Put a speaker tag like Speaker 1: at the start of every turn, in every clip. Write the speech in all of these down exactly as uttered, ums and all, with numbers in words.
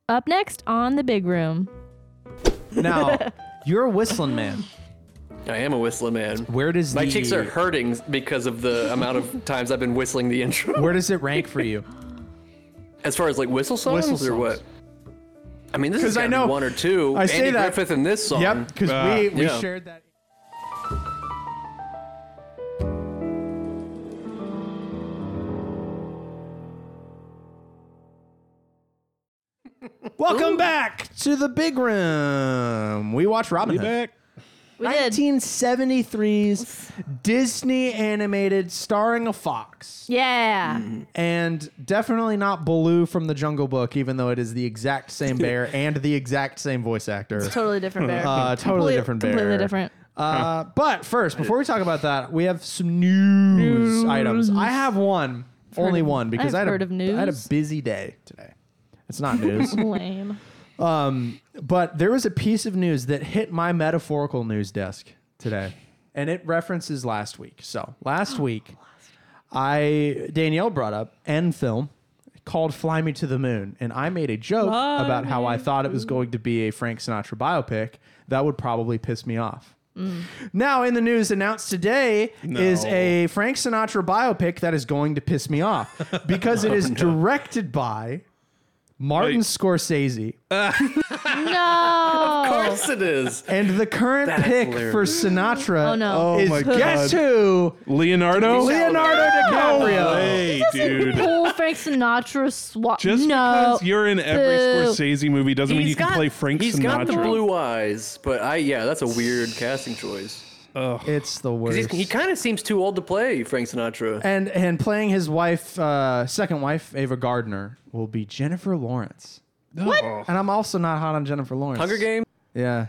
Speaker 1: Up next on The Big Room.
Speaker 2: Now, you're a whistling man.
Speaker 3: I am a whistling man.
Speaker 2: Where does
Speaker 3: My
Speaker 2: the,
Speaker 3: cheeks are hurting because of the amount of times I've been whistling the intro.
Speaker 2: Where does it rank for you?
Speaker 3: As far as like whistle songs,
Speaker 2: Whistle
Speaker 3: or
Speaker 2: songs.
Speaker 3: what? I mean, this is
Speaker 2: I know-
Speaker 3: one or two.
Speaker 2: I say
Speaker 3: Andy
Speaker 2: that-
Speaker 3: Griffith in this song.
Speaker 2: Yep, because
Speaker 4: Ah.
Speaker 2: we, we
Speaker 3: Yeah.
Speaker 2: shared that. Welcome back to the big room. We watched Robin
Speaker 4: You
Speaker 2: Hood.
Speaker 4: back?
Speaker 1: We did.
Speaker 2: nineteen seventy-three's Disney animated starring a fox.
Speaker 1: Yeah.
Speaker 2: And definitely not Baloo from the Jungle Book, even though it is the exact same bear and the exact same voice actor.
Speaker 1: Totally different bear.
Speaker 2: Uh, totally
Speaker 1: Complete-
Speaker 2: different bear.
Speaker 1: Completely different.
Speaker 2: Uh, but first, before we talk about that, we have some news, items. I have one, only
Speaker 1: of-
Speaker 2: one, because
Speaker 1: I've
Speaker 2: I had,
Speaker 1: heard
Speaker 2: a,
Speaker 1: of
Speaker 2: I had a
Speaker 1: news.
Speaker 2: busy day today. It's not news.
Speaker 1: Lame.
Speaker 2: Um, but there was a piece of news that hit my metaphorical news desk today, and it references last week. So last week, I Danielle brought up N film called "Fly Me to the Moon," and I made a joke
Speaker 1: Fly
Speaker 2: about how I
Speaker 1: me
Speaker 2: thought it was going to be a Frank Sinatra biopic that would probably piss me off. Now, in the news announced today
Speaker 4: No.
Speaker 2: is a Frank Sinatra biopic that is going to piss me off because it is directed by Martin
Speaker 4: Wait.
Speaker 2: Scorsese.
Speaker 1: No.
Speaker 3: Of course it is.
Speaker 2: And the current
Speaker 3: That's
Speaker 2: pick
Speaker 3: hilarious.
Speaker 2: for Sinatra
Speaker 1: Oh, no.
Speaker 4: Oh
Speaker 2: is
Speaker 4: my
Speaker 2: guess
Speaker 4: God.
Speaker 2: who?
Speaker 4: Leonardo?
Speaker 2: Leonardo DiCaprio.
Speaker 4: Hey, dude.
Speaker 1: Pull Frank Sinatra swap.
Speaker 4: Just
Speaker 1: no.
Speaker 4: because you're in every
Speaker 1: Boo.
Speaker 4: Scorsese movie doesn't mean you can
Speaker 3: got,
Speaker 4: play Frank
Speaker 3: He's
Speaker 4: Sinatra.
Speaker 3: got the blue eyes, but I yeah, that's a weird casting choice.
Speaker 4: Ugh.
Speaker 2: It's the
Speaker 3: 'Cause
Speaker 2: worst.
Speaker 3: he's- He kind of seems too old to play Frank Sinatra.
Speaker 2: and and playing his wife, uh, second wife, Ava Gardner, will be Jennifer Lawrence.
Speaker 4: What?
Speaker 2: And I'm also not hot on Jennifer Lawrence.
Speaker 3: Hunger Games.
Speaker 2: Yeah.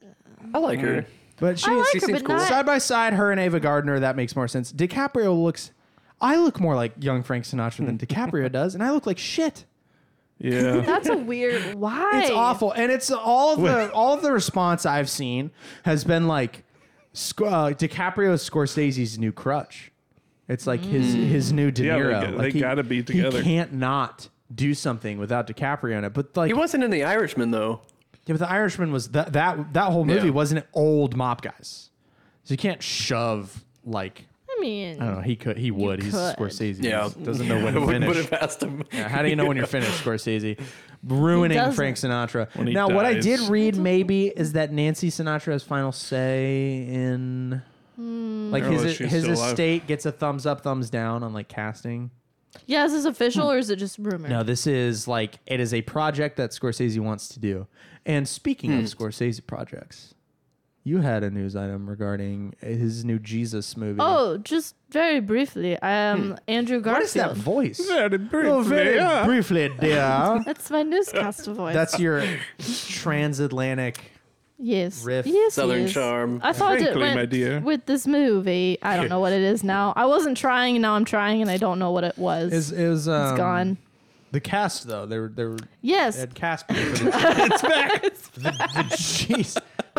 Speaker 3: I like her.
Speaker 2: But she
Speaker 1: I like
Speaker 3: She
Speaker 1: her,
Speaker 3: seems
Speaker 1: but
Speaker 3: cool.
Speaker 1: not.
Speaker 2: side by side, her and Ava Gardner, that makes more sense. DiCaprio looks, I look more like young Frank Sinatra than DiCaprio does, and I look like shit.
Speaker 4: Yeah.
Speaker 1: That's a weird. Why?
Speaker 2: It's awful, and it's all of the all of the response I've seen has been like, Sc- uh, DiCaprio is Scorsese's new crutch. It's like his his new De
Speaker 4: Yeah, they
Speaker 2: Niro.
Speaker 4: got-
Speaker 2: like
Speaker 4: they gotta be together.
Speaker 2: He can't not do something without DiCaprio in it. But like,
Speaker 3: He wasn't in The Irishman though.
Speaker 2: yeah, but The Irishman was that that that whole movie
Speaker 3: Yeah.
Speaker 2: wasn't old mop guys, so you can't shove like.
Speaker 1: I mean,
Speaker 2: I don't know. He could. He would. He's
Speaker 1: could.
Speaker 2: Scorsese.
Speaker 3: Yeah.
Speaker 2: He doesn't know when to
Speaker 3: Would
Speaker 2: finish.
Speaker 3: have asked him.
Speaker 2: Yeah, how do you know when you're finished, Scorsese? Ruining
Speaker 1: doesn't.
Speaker 2: Frank Sinatra.
Speaker 4: When he
Speaker 2: Now, what I
Speaker 4: dies.
Speaker 2: did read maybe is that Nancy Sinatra has final say in, like
Speaker 4: I don't
Speaker 2: his
Speaker 4: know if she's
Speaker 2: his
Speaker 4: still alive.
Speaker 2: estate gets a thumbs up, thumbs down on like casting.
Speaker 1: yeah, is this official or is it just rumor?
Speaker 2: No, this is like it is a project that Scorsese wants to do. And speaking
Speaker 4: Hmm.
Speaker 2: of Scorsese projects, you had a news item regarding his new Jesus movie.
Speaker 1: Oh, just very briefly. Um, Andrew
Speaker 2: what is that
Speaker 1: Garfield.
Speaker 2: voice?
Speaker 4: Very briefly,
Speaker 2: Oh, very
Speaker 4: yeah.
Speaker 2: briefly, dear.
Speaker 1: That's my newscaster voice.
Speaker 2: That's your transatlantic
Speaker 1: yes.
Speaker 2: riff.
Speaker 1: Yes,
Speaker 3: Southern
Speaker 1: yes.
Speaker 3: charm.
Speaker 1: I thought it
Speaker 4: Frankly,
Speaker 1: went
Speaker 4: my dear.
Speaker 1: with this movie. I don't know what it is now. I wasn't trying, and now I'm trying, and I don't know what it was.
Speaker 2: Is is um,
Speaker 1: it's gone.
Speaker 2: The cast though, they were they were they
Speaker 1: Yes.
Speaker 2: had cast people for the,
Speaker 4: It's back.
Speaker 2: the, the jeez,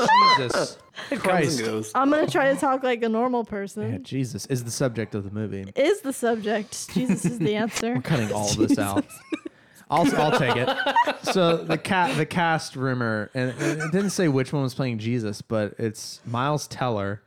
Speaker 2: Jesus
Speaker 3: It comes
Speaker 2: Christ,
Speaker 3: and goes.
Speaker 1: I'm gonna try to talk like a normal person.
Speaker 2: Yeah, Jesus is the subject of the movie.
Speaker 1: Is the subject. Jesus is the answer.
Speaker 2: We're cutting all of this out. I'll I'll take it. So the cat the cast rumor, and and it didn't say which one was playing Jesus, but it's Miles Teller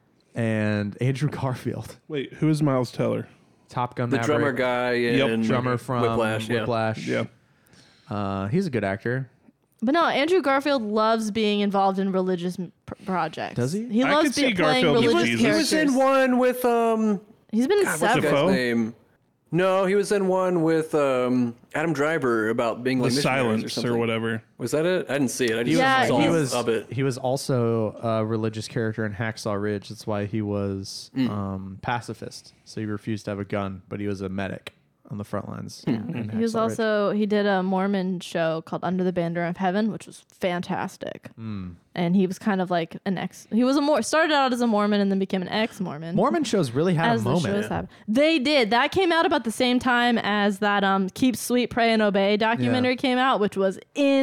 Speaker 2: and Andrew Garfield,
Speaker 4: Wait, who is Miles Teller?
Speaker 2: Top Gun
Speaker 3: The
Speaker 2: Maverick,
Speaker 3: drummer guy and
Speaker 2: drummer from
Speaker 3: Whiplash. Yeah.
Speaker 2: Whiplash.
Speaker 4: Yeah.
Speaker 2: Uh, he's a good actor.
Speaker 1: But no, Andrew Garfield loves being involved in religious m- pr- projects.
Speaker 2: Does he?
Speaker 1: He
Speaker 4: I
Speaker 1: loves
Speaker 4: could see
Speaker 1: be- playing
Speaker 4: Garfield as
Speaker 1: religious
Speaker 4: Jesus.
Speaker 3: He
Speaker 1: characters.
Speaker 3: was in one with um.
Speaker 1: He's been in
Speaker 3: God, what's the
Speaker 1: several.
Speaker 4: Defoe?
Speaker 3: guy's name? No, he was in one with um Adam Driver about being
Speaker 4: The
Speaker 3: like missionaries or
Speaker 4: Silence
Speaker 3: something.
Speaker 4: or whatever.
Speaker 3: Was that it? I didn't see it. I just
Speaker 1: Yeah,
Speaker 3: saw
Speaker 2: he
Speaker 1: he's-
Speaker 2: was
Speaker 3: of it.
Speaker 2: he was also a religious character in Hacksaw Ridge. That's why he was
Speaker 3: Mm.
Speaker 2: um, pacifist. So he refused to have a gun, but he was a medic on the front lines. in
Speaker 1: He was
Speaker 2: Hacksaw Ridge.
Speaker 1: also he did a Mormon show called Under the Banner of Heaven, which was fantastic.
Speaker 2: Hmm.
Speaker 1: And he was kind of like an ex. He was a more started out as a Mormon and then became an ex-Mormon.
Speaker 2: Mormon shows really had
Speaker 1: as
Speaker 2: a
Speaker 1: the
Speaker 2: moment.
Speaker 1: shows have. They did. That came out about the same time as that um Keep Sweet, Pray and Obey documentary came out, which was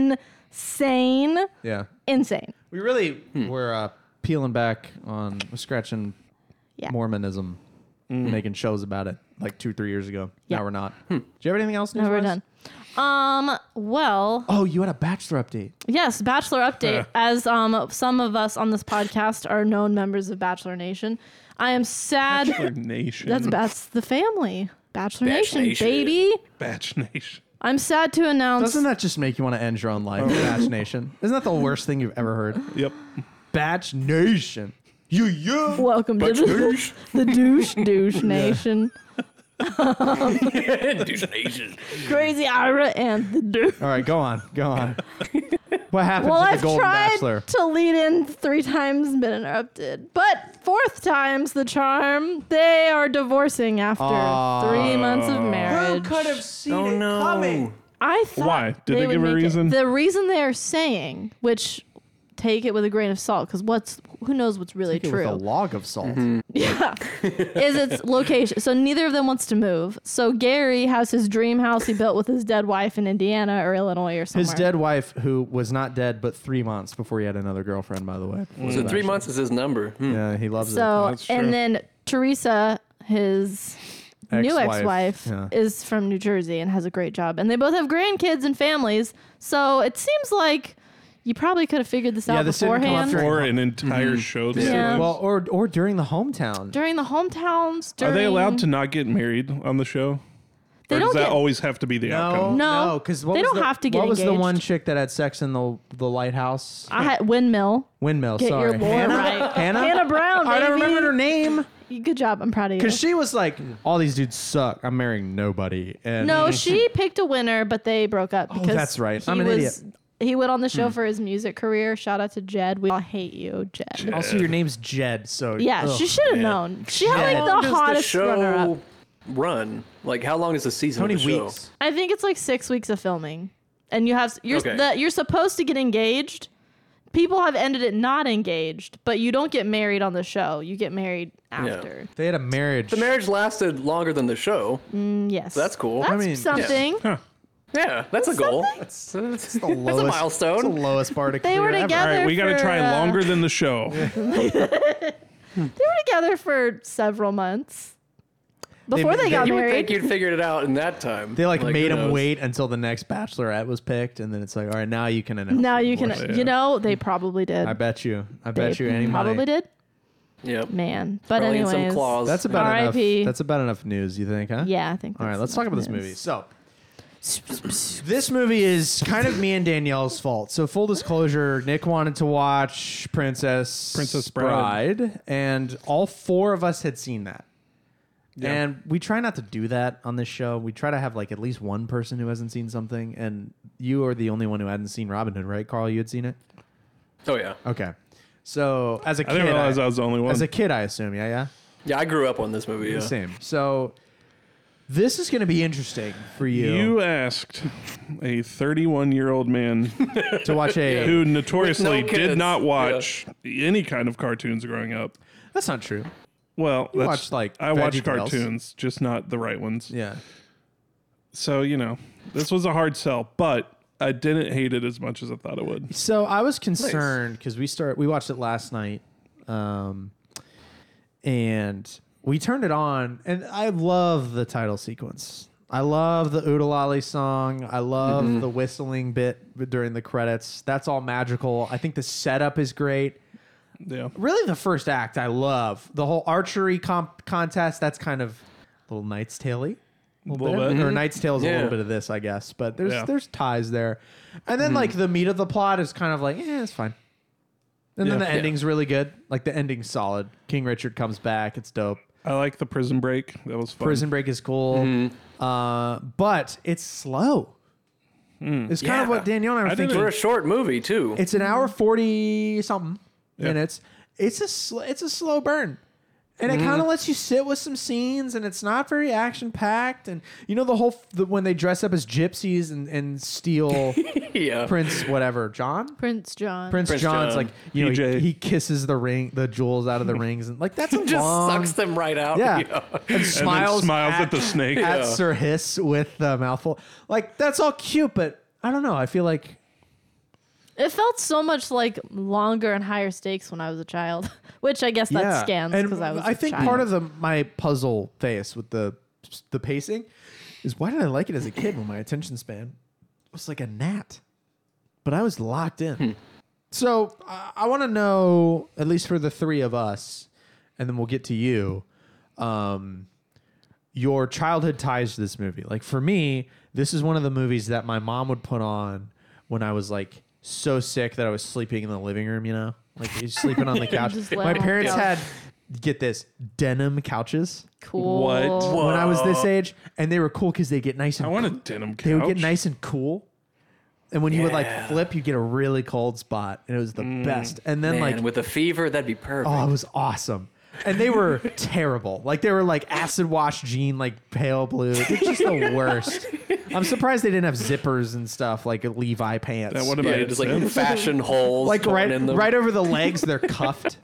Speaker 1: insane.
Speaker 2: Yeah,
Speaker 1: Insane.
Speaker 2: we really were uh, peeling back on scratching
Speaker 1: Yeah.
Speaker 2: Mormonism, making shows about it like two three years ago.
Speaker 1: Yeah.
Speaker 2: Now we're not. Do you have anything else?
Speaker 1: No, we're
Speaker 2: news-wise?
Speaker 1: done. Um, well,
Speaker 2: Oh, you had a Bachelor update.
Speaker 1: yes, Bachelor update. As um some of us on this podcast are known members of Bachelor Nation, I am sad.
Speaker 4: Bachelor Nation.
Speaker 1: That's that's the family. Bachelor
Speaker 3: Batch
Speaker 1: Nation,
Speaker 3: Nation.
Speaker 1: baby.
Speaker 4: Batch Nation.
Speaker 1: I'm sad to announce.
Speaker 2: Doesn't that just make you want to end your own life, Batch Nation? Isn't that the worst thing you've ever heard?
Speaker 4: Yep.
Speaker 2: Batch Nation. You, you.
Speaker 1: Welcome to the, the douche douche nation.
Speaker 3: Douche Nation.
Speaker 1: Crazy Ira and the douche.
Speaker 2: All right, go on. Go on. What happened
Speaker 1: Well,
Speaker 2: to the
Speaker 1: I've
Speaker 2: Golden
Speaker 1: tried
Speaker 2: Bachelor?
Speaker 1: to lead in three times and been interrupted. But fourth time's the charm. They are divorcing after
Speaker 2: Aw.
Speaker 1: three months of marriage.
Speaker 2: seen
Speaker 3: Oh no.
Speaker 1: I thought
Speaker 4: Why? Did they
Speaker 1: would
Speaker 4: give a
Speaker 1: make it-
Speaker 4: reason?
Speaker 1: The reason they're saying, which take it with a grain of salt, because what's who knows what's really
Speaker 2: Take it
Speaker 1: true.
Speaker 2: with a log of salt.
Speaker 1: Yeah. Is its location. So neither of them wants to move. So Gary has his dream house he built with his dead wife in Indiana or Illinois or somewhere.
Speaker 2: His dead wife, who was not dead but three months before he had another girlfriend, by the way. before
Speaker 3: So
Speaker 2: the
Speaker 3: three
Speaker 2: Bachelor.
Speaker 3: months is his number. Hmm.
Speaker 2: Yeah, he loves
Speaker 1: So
Speaker 4: That's true.
Speaker 1: and then Teresa, his new
Speaker 2: Ex-wife,
Speaker 1: ex-wife,
Speaker 2: yeah.
Speaker 1: is from New Jersey and has a great job. And they both have grandkids and families. So it seems like you probably could have figured this
Speaker 2: Yeah,
Speaker 1: out
Speaker 2: this didn't come up
Speaker 1: beforehand.
Speaker 2: during-
Speaker 4: Or an entire show. to
Speaker 1: Yeah.
Speaker 4: do.
Speaker 2: Well, or or during the hometown.
Speaker 1: During the hometowns.
Speaker 4: Are
Speaker 1: During,
Speaker 4: they allowed to not get married on the show?
Speaker 1: They
Speaker 4: or
Speaker 1: don't
Speaker 4: does that
Speaker 1: get-
Speaker 4: always have to be the
Speaker 2: No,
Speaker 4: outcome?
Speaker 1: No,
Speaker 2: no, because
Speaker 1: they don't have to get
Speaker 2: What was the
Speaker 1: engaged.
Speaker 2: one chick that had sex in the the lighthouse
Speaker 1: I had windmill.
Speaker 2: windmill?
Speaker 1: Get
Speaker 2: sorry,
Speaker 1: your lore
Speaker 2: Hannah.
Speaker 1: right.
Speaker 2: Hannah.
Speaker 1: Hannah Brown,
Speaker 2: I don't
Speaker 1: baby.
Speaker 2: remember her name
Speaker 1: Good job. I'm proud of you.
Speaker 2: because she was like, "All these dudes suck. I'm marrying nobody." And
Speaker 1: No, she picked a winner, but they broke up because
Speaker 2: that's right.
Speaker 1: he
Speaker 2: I'm an
Speaker 1: was,
Speaker 2: idiot. Hmm.
Speaker 1: He went on the show for his music career. Shout out to Jed. We all hate you, Jed.
Speaker 2: also your name's Jed, so
Speaker 1: Yeah,
Speaker 2: ugh.
Speaker 1: she should have known. She had
Speaker 3: How
Speaker 1: like
Speaker 3: long
Speaker 1: the
Speaker 3: does the
Speaker 1: hottest runner up.
Speaker 3: show run? Like, how long is the season
Speaker 2: How many
Speaker 3: of the show?
Speaker 2: weeks?
Speaker 1: I think it's like six weeks of filming, and you have you're
Speaker 3: Okay.
Speaker 1: the, you're supposed to get engaged. People have ended it not engaged, but you don't get married on the show. You get married after.
Speaker 2: They had a marriage.
Speaker 3: The marriage lasted longer than the show.
Speaker 1: Mm, yes,
Speaker 3: That's cool.
Speaker 1: That's
Speaker 3: I
Speaker 2: mean, yeah.
Speaker 1: something.
Speaker 3: Yeah, that's a goal.
Speaker 2: That's, that's the
Speaker 3: That's a
Speaker 2: lowest. That's
Speaker 3: milestone.
Speaker 2: the lowest bar to
Speaker 1: They
Speaker 2: clear
Speaker 1: were
Speaker 2: ever.
Speaker 1: together.
Speaker 4: All right, we got to
Speaker 1: for,
Speaker 4: try
Speaker 1: uh,
Speaker 4: longer than the show.
Speaker 1: They were together for several months before they,
Speaker 2: they-
Speaker 1: got
Speaker 3: You would
Speaker 1: married.
Speaker 3: think you'd figured it out in that time.
Speaker 2: They like, made
Speaker 3: who
Speaker 2: him
Speaker 3: knows?
Speaker 2: wait until the next Bachelorette was picked, and then it's like, all right, now you can announce.
Speaker 1: Now
Speaker 2: the
Speaker 1: you can,
Speaker 2: divorce.
Speaker 4: Yeah.
Speaker 1: you know, they probably did.
Speaker 2: I bet you. I
Speaker 1: They
Speaker 2: bet you any money.
Speaker 1: probably did.
Speaker 3: Yep.
Speaker 1: Man, but
Speaker 3: Probably in
Speaker 1: anyways,
Speaker 3: some clause.
Speaker 2: That's about
Speaker 1: R I P.
Speaker 2: enough. That's about enough news. You think, huh?
Speaker 1: yeah, I think.
Speaker 2: All right,
Speaker 1: that's
Speaker 2: let's talk about this
Speaker 1: enough
Speaker 2: movie.
Speaker 1: news.
Speaker 2: So, this movie is kind of me and Danielle's fault. So, full disclosure, Nick wanted to watch Princess
Speaker 4: Princess Bride.
Speaker 2: Bride, and all four of us had seen that.
Speaker 4: Yeah.
Speaker 2: And we try not to do that on this show. We try to have like at least one person who hasn't seen something, and you are the only one who hadn't seen Robin Hood, right, Carl? You had seen it.
Speaker 3: Oh yeah.
Speaker 2: Okay. So, as a
Speaker 4: I
Speaker 2: kid,
Speaker 4: didn't realize I was the only one.
Speaker 2: as a kid, I assume, yeah, yeah.
Speaker 3: Yeah, I grew up on this movie. Yeah.
Speaker 2: Same. So this is going to be interesting for you,
Speaker 4: You asked a thirty-one-year-old man
Speaker 2: to watch a.
Speaker 4: who notoriously
Speaker 3: With no
Speaker 4: did
Speaker 3: kids.
Speaker 4: not watch any kind of cartoons growing up.
Speaker 2: That's not true.
Speaker 4: Well,
Speaker 2: You
Speaker 4: that's,
Speaker 2: watched, like,
Speaker 4: I watched
Speaker 2: VeggieTales.
Speaker 4: cartoons, just not the right ones.
Speaker 2: Yeah.
Speaker 4: So you know, this was a hard sell, but I didn't hate it as much as I thought it would.
Speaker 2: So I was concerned because we start we watched it last night, um, and we turned it on, and I love the title sequence. I love the Oodalali song. I love
Speaker 3: Mm-hmm.
Speaker 2: the whistling bit during the credits. That's all magical. I think the setup is great.
Speaker 4: Yeah.
Speaker 2: Really, the first act I love. The whole archery comp- contest. That's kind of a little Knight's Tale-y. A little,
Speaker 4: Little
Speaker 2: bit.
Speaker 4: bit.
Speaker 2: Or Knight's Tale is a
Speaker 3: Yeah.
Speaker 2: little bit of this, I guess. But there's
Speaker 4: Yeah.
Speaker 2: there's ties there. And then like the meat of the plot is kind of like, yeah, it's fine. And then
Speaker 4: Yeah.
Speaker 2: the ending's really good. Like the ending's solid. King Richard comes back. It's dope.
Speaker 4: I like the Prison Break. That was fun.
Speaker 2: Prison Break is cool. Uh, but it's slow. It's kind of
Speaker 3: Yeah.
Speaker 2: what Danielle and I were
Speaker 4: I didn't-
Speaker 2: thinking.
Speaker 3: For a short movie too.
Speaker 2: It's an hour forty something
Speaker 4: Yeah.
Speaker 2: minutes. It's a sl- it's a slow burn, and it kind of lets you sit with some scenes, and it's not very action packed. And you know the whole f- the, when they dress up as gypsies and and steal
Speaker 3: yeah.
Speaker 2: Prince whatever John
Speaker 1: Prince John.
Speaker 2: Prince,
Speaker 3: Prince
Speaker 2: John's
Speaker 3: John.
Speaker 2: like you know
Speaker 4: P J.
Speaker 2: he, he kisses the ring the jewels out of the rings and like that's a
Speaker 3: Just
Speaker 2: long
Speaker 3: sucks them right out.
Speaker 2: yeah,
Speaker 3: Yeah.
Speaker 2: and
Speaker 4: And
Speaker 2: smiles
Speaker 4: then smiles
Speaker 2: at,
Speaker 4: at the snake.
Speaker 2: at
Speaker 3: Yeah.
Speaker 2: Sir Hiss with the mouthful like that's all cute, but I don't know. I feel like.
Speaker 1: It felt so much like longer and higher stakes when I was a child, which I guess that scans
Speaker 2: And
Speaker 1: because I was.
Speaker 2: I
Speaker 1: a
Speaker 2: think
Speaker 1: child.
Speaker 2: part of the my puzzle face with the the pacing is why did I like it as a kid when my attention span was like a gnat, but I was locked in. Hmm. So uh, I want to know, at least for the three of us, and then we'll get to you, um, your childhood ties to this movie. Like for me, this is one of the movies that my mom would put on when I was like so sick that I was sleeping in the living room, you know, like sleeping on the couch. My parents had, get this, denim couches.
Speaker 1: Cool.
Speaker 4: What?
Speaker 3: Whoa.
Speaker 2: When I was this age, and they were cool because they get nice and
Speaker 4: I want a
Speaker 2: cool.
Speaker 4: denim couch.
Speaker 2: They would get nice and cool. And when you would like
Speaker 3: Yeah.
Speaker 2: flip, you get a really cold spot, and it was the best. And then
Speaker 3: Man,
Speaker 2: like,
Speaker 3: with a fever, that'd be perfect.
Speaker 2: oh, it was awesome. And they were terrible. Like they were like acid wash jean, like pale blue. They're just the worst. I'm surprised they didn't have zippers and stuff like Levi pants.
Speaker 4: That would have
Speaker 3: yeah,
Speaker 4: made
Speaker 3: just like
Speaker 4: sense.
Speaker 3: fashion holes.
Speaker 2: like
Speaker 3: torn
Speaker 2: right,
Speaker 3: in them.
Speaker 2: right over the legs, they're cuffed.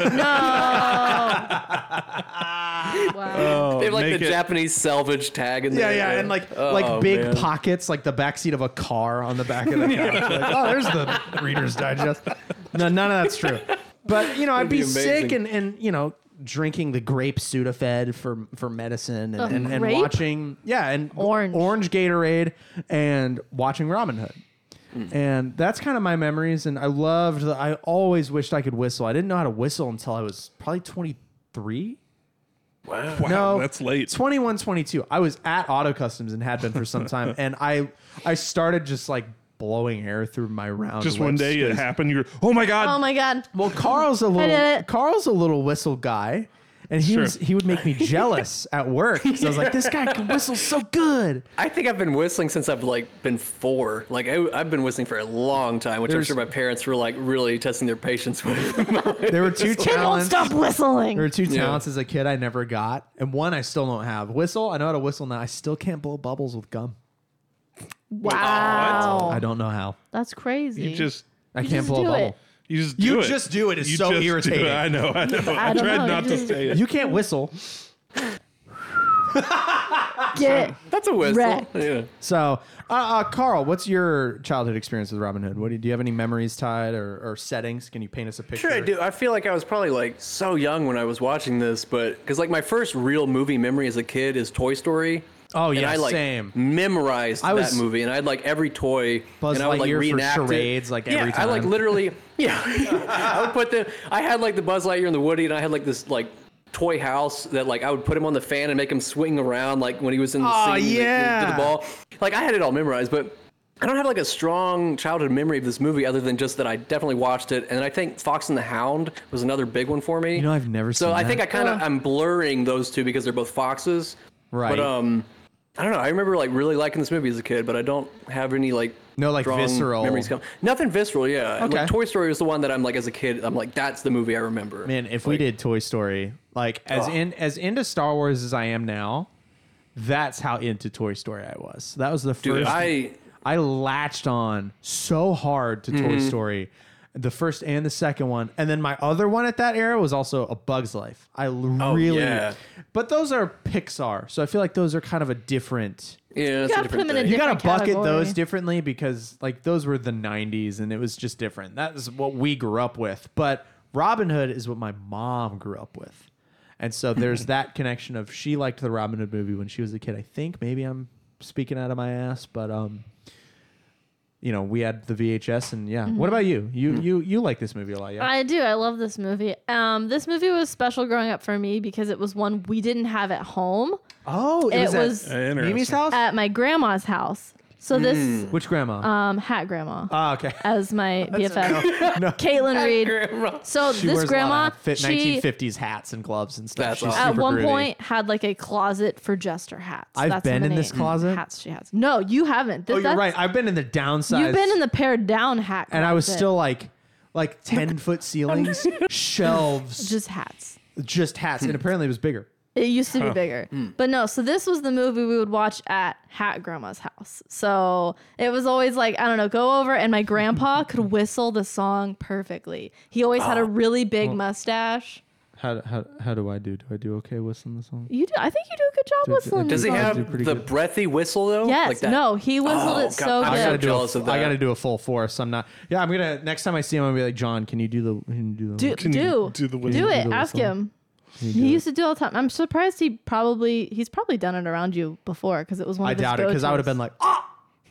Speaker 1: Wow.
Speaker 4: Oh,
Speaker 3: They have like
Speaker 4: make
Speaker 3: the
Speaker 4: it-
Speaker 3: Japanese salvage tag in
Speaker 2: Yeah,
Speaker 3: there.
Speaker 2: yeah, and like
Speaker 3: Oh,
Speaker 2: like big
Speaker 3: man.
Speaker 2: pockets, like the backseat of a car on the back of the couch. Like, oh, there's the Reader's Digest. No, none of that's true. But you know, I'd
Speaker 3: That'd be
Speaker 2: be, sick
Speaker 3: amazing.
Speaker 2: and, and you know drinking the grape Sudafed for for medicine and,
Speaker 1: Oh,
Speaker 2: and, and
Speaker 1: grape?
Speaker 2: watching yeah and
Speaker 1: Orange.
Speaker 2: orange Gatorade and watching Robin Hood. And that's kind of my memories. And I loved. The, I always wished I could whistle. I didn't know how to whistle until I was probably twenty-three.
Speaker 3: Wow.
Speaker 4: Wow,
Speaker 2: No,
Speaker 4: that's late.
Speaker 2: twenty-one, twenty-two. I was at Auto Customs and had been for some time, and I I started just like blowing air through my round.
Speaker 4: Just one
Speaker 2: lips
Speaker 4: day it
Speaker 2: 'cause-
Speaker 4: happened. You're, oh my god.
Speaker 1: Oh my god.
Speaker 2: Well, Carl's a
Speaker 1: did
Speaker 2: little
Speaker 1: it.
Speaker 2: Carl's a little whistle guy, and he
Speaker 4: Sure.
Speaker 2: was he would make me jealous at work. So I was like, this guy can whistle so good.
Speaker 3: I think I've been whistling since I've like been four. Like I, I've been whistling for a long time, which
Speaker 2: There's-
Speaker 3: I'm sure my parents were like really testing their patience with.
Speaker 2: There were two
Speaker 1: Kid won't
Speaker 2: talents.
Speaker 1: stop whistling.
Speaker 2: There were two
Speaker 3: Yeah.
Speaker 2: talents as a kid I never got, and one I still don't have. Whistle, I know how to whistle now. I still can't blow bubbles with gum.
Speaker 1: Wow.
Speaker 2: I don't know how.
Speaker 1: That's crazy.
Speaker 4: you just
Speaker 2: I
Speaker 1: You
Speaker 2: can't
Speaker 1: just
Speaker 2: blow a
Speaker 1: do
Speaker 2: bubble.
Speaker 1: it.
Speaker 4: you just do
Speaker 2: You
Speaker 4: it.
Speaker 2: just do it. It's
Speaker 4: You
Speaker 2: so
Speaker 4: just do
Speaker 2: irritating.
Speaker 4: it. I know. I know. I,
Speaker 1: I don't
Speaker 4: tried
Speaker 1: know,
Speaker 4: not
Speaker 1: you
Speaker 4: to
Speaker 1: just-
Speaker 4: say it.
Speaker 2: You can't whistle.
Speaker 1: Get
Speaker 3: That's a whistle.
Speaker 1: Wrecked.
Speaker 3: Yeah.
Speaker 2: So, uh, uh, Carl, what's your childhood experience with Robin Hood? What do you, do you have any memories tied or, or settings? Can you paint us a picture?
Speaker 3: Sure, I do. I feel like I was probably like so young when I was watching this, but because like my first real movie memory as a kid is Toy Story.
Speaker 2: Oh,
Speaker 3: and
Speaker 2: yeah,
Speaker 3: I like
Speaker 2: same.
Speaker 3: memorized
Speaker 2: I was-
Speaker 3: that movie, and I had like every toy.
Speaker 2: Buzz
Speaker 3: and I would like
Speaker 2: Lightyear for
Speaker 3: reenact it.
Speaker 2: charades, like,
Speaker 3: yeah,
Speaker 2: every
Speaker 3: I like
Speaker 2: time.
Speaker 3: literally. Yeah, I would put the. I had like the Buzz Lightyear and the Woody, and I had like this like toy house that like I would put him on the fan and make him swing around like when he was in the
Speaker 2: Oh,
Speaker 3: scene with-
Speaker 2: yeah.
Speaker 3: with the ball. Like I had it all memorized, but. I don't have like a strong childhood memory of this movie other than just that I definitely watched it, and I think Fox and the Hound was another big one for me.
Speaker 2: You know, I've never
Speaker 3: So
Speaker 2: seen
Speaker 3: I
Speaker 2: that.
Speaker 3: think I kind of
Speaker 1: Ugh.
Speaker 3: I'm blurring those two because they're both Foxes.
Speaker 2: Right.
Speaker 3: But um, I don't know. I remember like really liking this movie as a kid, but I don't have any like
Speaker 2: No, like,
Speaker 3: strong
Speaker 2: visceral-
Speaker 3: memories. Come. Nothing visceral. Yeah.
Speaker 2: Okay.
Speaker 3: Like Toy Story was the one that I'm like as a kid. I'm like that's the movie I remember.
Speaker 2: Man, if we
Speaker 3: Like,
Speaker 2: did Toy Story, like as
Speaker 3: Ugh.
Speaker 2: in as into Star Wars as I am now, that's how into Toy Story I was. That was the first.
Speaker 3: dude, I
Speaker 2: I latched on so hard to Toy
Speaker 3: Mm-hmm.
Speaker 2: Story, the first and the second one, and then my other one at that era was also A Bug's Life. I l- really,
Speaker 3: Oh, yeah.
Speaker 2: but those are Pixar, so I feel like those are kind of a different.
Speaker 3: yeah, that's a
Speaker 1: gotta put
Speaker 3: different
Speaker 1: them in a
Speaker 3: thing.
Speaker 2: You gotta
Speaker 1: different
Speaker 2: bucket
Speaker 1: category.
Speaker 2: those differently because like those were the nineties and it was just different. That is what we grew up with. But Robin Hood is what my mom grew up with. And so there's that connection of she liked the Robin Hood movie when she was a kid. I think maybe I'm speaking out of my ass, but um you know, we had the V H S and yeah. What about you? You you you like this movie a lot, yeah?
Speaker 1: I do. I love this movie. Um, this movie was special growing up for me because it was one we didn't have at home
Speaker 2: oh,
Speaker 1: it
Speaker 2: was,
Speaker 1: was-
Speaker 2: at
Speaker 4: Interesting.
Speaker 2: Mimi's house?
Speaker 1: at my grandma's house. So this
Speaker 2: Which grandma?
Speaker 1: um hat grandma
Speaker 2: Ah, okay.
Speaker 1: as my B F F,
Speaker 2: no.
Speaker 1: Caitlin Reed.
Speaker 3: Grandma.
Speaker 1: So
Speaker 2: She
Speaker 1: this
Speaker 2: wears
Speaker 1: grandma,
Speaker 2: a lot of fit
Speaker 1: she
Speaker 2: nineteen fifties hats and gloves and stuff.
Speaker 3: That's
Speaker 2: She's
Speaker 3: awesome.
Speaker 1: at
Speaker 2: super
Speaker 1: one
Speaker 2: groovy.
Speaker 1: point had like a closet for just her hats.
Speaker 2: I've
Speaker 1: That's
Speaker 2: been
Speaker 1: how
Speaker 2: in
Speaker 1: many
Speaker 2: this closet?
Speaker 1: hats she has. No, you haven't.
Speaker 2: Oh, you're
Speaker 1: That's-
Speaker 2: right. I've been in the downside.
Speaker 1: You've been in the pared down hat,
Speaker 2: and I was
Speaker 1: closet.
Speaker 2: still like, like ten foot ceilings, shelves, just,
Speaker 1: just hats.
Speaker 2: hats, and apparently it was bigger.
Speaker 1: It used to be bigger.
Speaker 2: Hmm.
Speaker 1: But no, so this was the movie we would watch at Hat Grandma's house. So it was always like, I don't know, go over and my grandpa could whistle the song perfectly. He always had a really big mustache.
Speaker 2: How, how how do I do? Do I do okay whistling the song?
Speaker 1: You do I think you do a good job
Speaker 2: Do-
Speaker 1: whistling
Speaker 3: Does
Speaker 1: the
Speaker 3: he
Speaker 1: song.
Speaker 3: have
Speaker 2: do pretty
Speaker 3: the
Speaker 2: good.
Speaker 3: breathy whistle though?
Speaker 1: Yes,
Speaker 3: Like that?
Speaker 1: no, he whistled
Speaker 3: Oh,
Speaker 1: it so
Speaker 3: God, I'm
Speaker 1: good.
Speaker 2: I gotta
Speaker 3: so
Speaker 2: do
Speaker 3: jealous
Speaker 2: a,
Speaker 3: of that.
Speaker 2: I gotta do a full force. I'm not. Yeah, I'm gonna next time I see him, I'm gonna be like, John, can you do the? Can you do the?
Speaker 1: Do,
Speaker 4: Can you
Speaker 1: do,
Speaker 4: do the
Speaker 1: do
Speaker 4: whistle?
Speaker 1: it.
Speaker 2: Do the
Speaker 1: Ask
Speaker 2: whistle?
Speaker 1: him.
Speaker 2: can you
Speaker 1: He
Speaker 2: do it?
Speaker 1: used to do it all the time. I'm surprised he probably he's probably done it around you before because it was one
Speaker 2: I
Speaker 1: of his
Speaker 2: doubt it because I would have
Speaker 1: go-tos.
Speaker 2: been like, ah.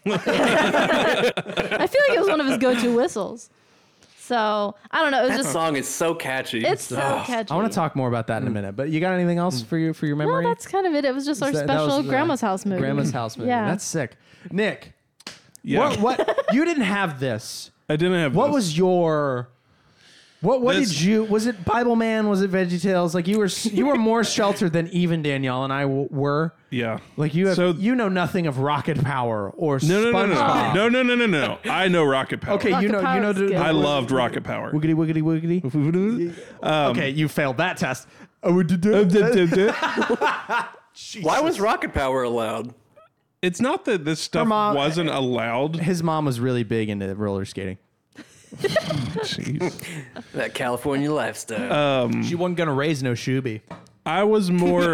Speaker 1: I feel like it was one of his go-to whistles. So I don't know. It was
Speaker 3: That
Speaker 1: just
Speaker 3: song is so catchy.
Speaker 1: it's so catchy.
Speaker 2: I want to talk more about that in a minute. But you got anything else for you for your
Speaker 1: No,
Speaker 2: memory?
Speaker 1: that's kind of it. It was just our
Speaker 2: That- that
Speaker 1: special
Speaker 2: was, uh,
Speaker 1: grandma's house movie.
Speaker 2: Grandma's house movie.
Speaker 1: Yeah.
Speaker 2: That's sick. Nick,
Speaker 4: Yeah.
Speaker 2: what? What? You didn't have this.
Speaker 4: I didn't have
Speaker 2: What
Speaker 4: this.
Speaker 2: was your? What? What
Speaker 4: This-
Speaker 2: did you? Was it Bible Man? Was it VeggieTales? Like you were. You were more sheltered than even Danielle and I w- were.
Speaker 4: Yeah.
Speaker 2: Like you have.
Speaker 4: So-
Speaker 2: you know nothing of Rocket Power or
Speaker 4: No, no, no, no,
Speaker 2: SpongeBob.
Speaker 4: no, no, no, no, no. I know Rocket Power.
Speaker 2: Okay, you
Speaker 1: Rocket
Speaker 2: know. You
Speaker 1: Power
Speaker 2: know.
Speaker 1: is
Speaker 2: the-
Speaker 1: good.
Speaker 4: I loved Rocket Power.
Speaker 2: Wiggity wiggity wiggity.
Speaker 4: Um,
Speaker 2: Okay, you failed that test. Oh, we did
Speaker 4: uh, duh,
Speaker 2: that.
Speaker 4: duh, duh.
Speaker 3: Why was Rocket Power allowed?
Speaker 4: It's not that this stuff
Speaker 2: mom-
Speaker 4: wasn't allowed.
Speaker 2: His mom was really big into roller skating.
Speaker 4: Jeez.
Speaker 3: That California lifestyle.
Speaker 2: She wasn't gonna raise no shoeby.
Speaker 4: I was more.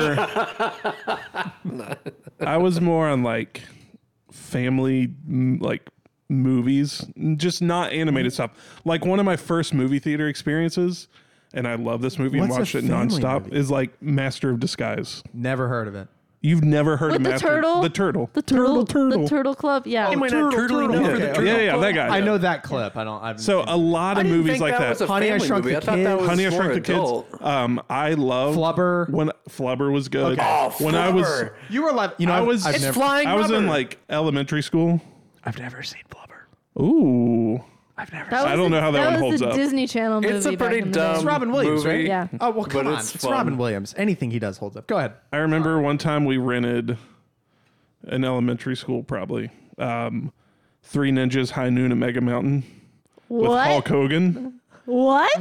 Speaker 4: I was more on like family m- like movies, just not animated stuff. Like one of my first movie theater experiences, and I love this movie
Speaker 2: What's
Speaker 4: and
Speaker 2: a
Speaker 4: watched it
Speaker 2: family
Speaker 4: nonstop.
Speaker 2: movie?
Speaker 4: Is like Master of Disguise.
Speaker 2: Never heard of it.
Speaker 4: You've never heard
Speaker 1: With
Speaker 4: of
Speaker 1: the
Speaker 4: Master?
Speaker 1: turtle?
Speaker 4: The turtle.
Speaker 1: The turtle,
Speaker 4: turtle.
Speaker 1: the turtle club. Yeah.
Speaker 3: Am I not turtly enough for the
Speaker 2: Okay,
Speaker 3: turtle
Speaker 4: Yeah, yeah,
Speaker 3: club?
Speaker 4: that guy.
Speaker 2: I know that clip. I don't. I've
Speaker 4: So a lot
Speaker 3: I
Speaker 4: of
Speaker 3: didn't
Speaker 4: movies
Speaker 3: think
Speaker 4: like
Speaker 3: that,
Speaker 4: that.
Speaker 3: was a
Speaker 2: Honey, I
Speaker 3: family
Speaker 2: Shrunk
Speaker 3: movie.
Speaker 2: the
Speaker 3: I thought that
Speaker 2: Kids.
Speaker 3: was
Speaker 4: Honey, I
Speaker 3: more
Speaker 4: Shrunk the Kids.
Speaker 3: adult.
Speaker 4: Um, I love
Speaker 2: Flubber.
Speaker 4: When Flubber was good.
Speaker 2: Okay.
Speaker 3: Oh,
Speaker 4: when I was,
Speaker 3: Flubber.
Speaker 2: You were alive. You know,
Speaker 4: I
Speaker 2: I've-
Speaker 4: was,
Speaker 2: I've
Speaker 3: It's
Speaker 2: never.
Speaker 3: flying
Speaker 4: I was in
Speaker 3: rubber.
Speaker 4: like elementary school.
Speaker 2: I've never seen Flubber.
Speaker 4: Ooh,
Speaker 2: I've never.
Speaker 1: That
Speaker 2: seen
Speaker 1: was
Speaker 4: I don't
Speaker 1: a-
Speaker 4: know how that one
Speaker 1: was
Speaker 4: holds
Speaker 1: a
Speaker 4: up.
Speaker 1: Disney Channel movie.
Speaker 3: It's a
Speaker 1: back
Speaker 3: pretty
Speaker 1: in the
Speaker 3: dumb
Speaker 1: day.
Speaker 2: It's Robin Williams,
Speaker 3: movie.
Speaker 2: right?
Speaker 1: Yeah.
Speaker 2: Oh well, come
Speaker 3: But
Speaker 2: on.
Speaker 3: it's
Speaker 2: It's,
Speaker 3: fun.
Speaker 2: Robin Williams. Anything he does holds up. Go ahead.
Speaker 4: I remember one time we rented in elementary school, probably um, Three Ninjas High Noon at Mega Mountain with
Speaker 1: What?
Speaker 4: Hulk Hogan.
Speaker 1: What?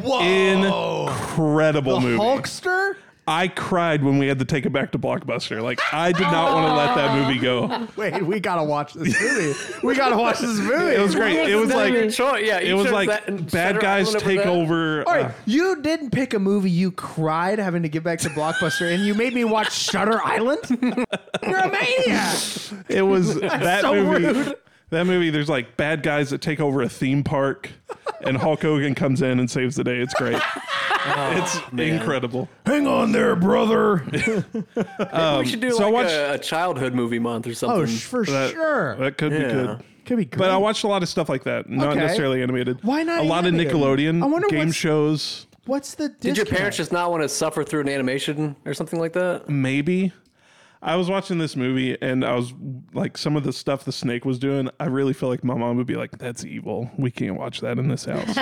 Speaker 4: Incredible
Speaker 2: The
Speaker 4: movie.
Speaker 2: Hulkster.
Speaker 4: I cried when we had to take it back to Blockbuster. Like I did not want to let that movie go.
Speaker 2: Wait, we gotta watch this movie. we gotta watch this movie.
Speaker 4: It was great. It was
Speaker 3: Your
Speaker 4: like
Speaker 3: choice. Yeah,
Speaker 4: it
Speaker 3: you
Speaker 4: was
Speaker 3: chose
Speaker 4: like
Speaker 3: that and
Speaker 4: bad
Speaker 3: Shutter
Speaker 4: guys
Speaker 3: Island
Speaker 4: take
Speaker 3: that.
Speaker 4: over.
Speaker 2: All right,
Speaker 4: uh,
Speaker 2: you didn't pick a movie you cried having to get back to Blockbuster, and you made me watch Shutter Island. You're a maniac.
Speaker 4: It was that
Speaker 2: so
Speaker 4: movie.
Speaker 2: rude.
Speaker 4: That movie. There's like bad guys that take over a theme park, and Hulk Hogan comes in and saves the day. It's great. it's incredible.
Speaker 2: Hang on there, brother.
Speaker 3: we should do
Speaker 4: so I
Speaker 3: like
Speaker 4: watched-
Speaker 3: a, a childhood movie month or something.
Speaker 2: Oh, sh- for
Speaker 4: That,
Speaker 2: sure.
Speaker 4: that could be
Speaker 3: Yeah.
Speaker 4: good.
Speaker 2: Could be great.
Speaker 4: But I watched a lot of stuff like that, not
Speaker 2: Okay.
Speaker 4: necessarily animated.
Speaker 2: Why not
Speaker 4: A lot
Speaker 2: animated?
Speaker 4: of Nickelodeon
Speaker 2: I wonder
Speaker 4: game
Speaker 2: what's-
Speaker 4: shows.
Speaker 2: What's the
Speaker 3: Did your
Speaker 2: disconnect?
Speaker 3: parents just not want to suffer through an animation or something like that?
Speaker 4: Maybe. I was watching this movie and I was like, some of the stuff the snake was doing. I really feel like my mom would be like, "That's evil. We can't watch that in this house."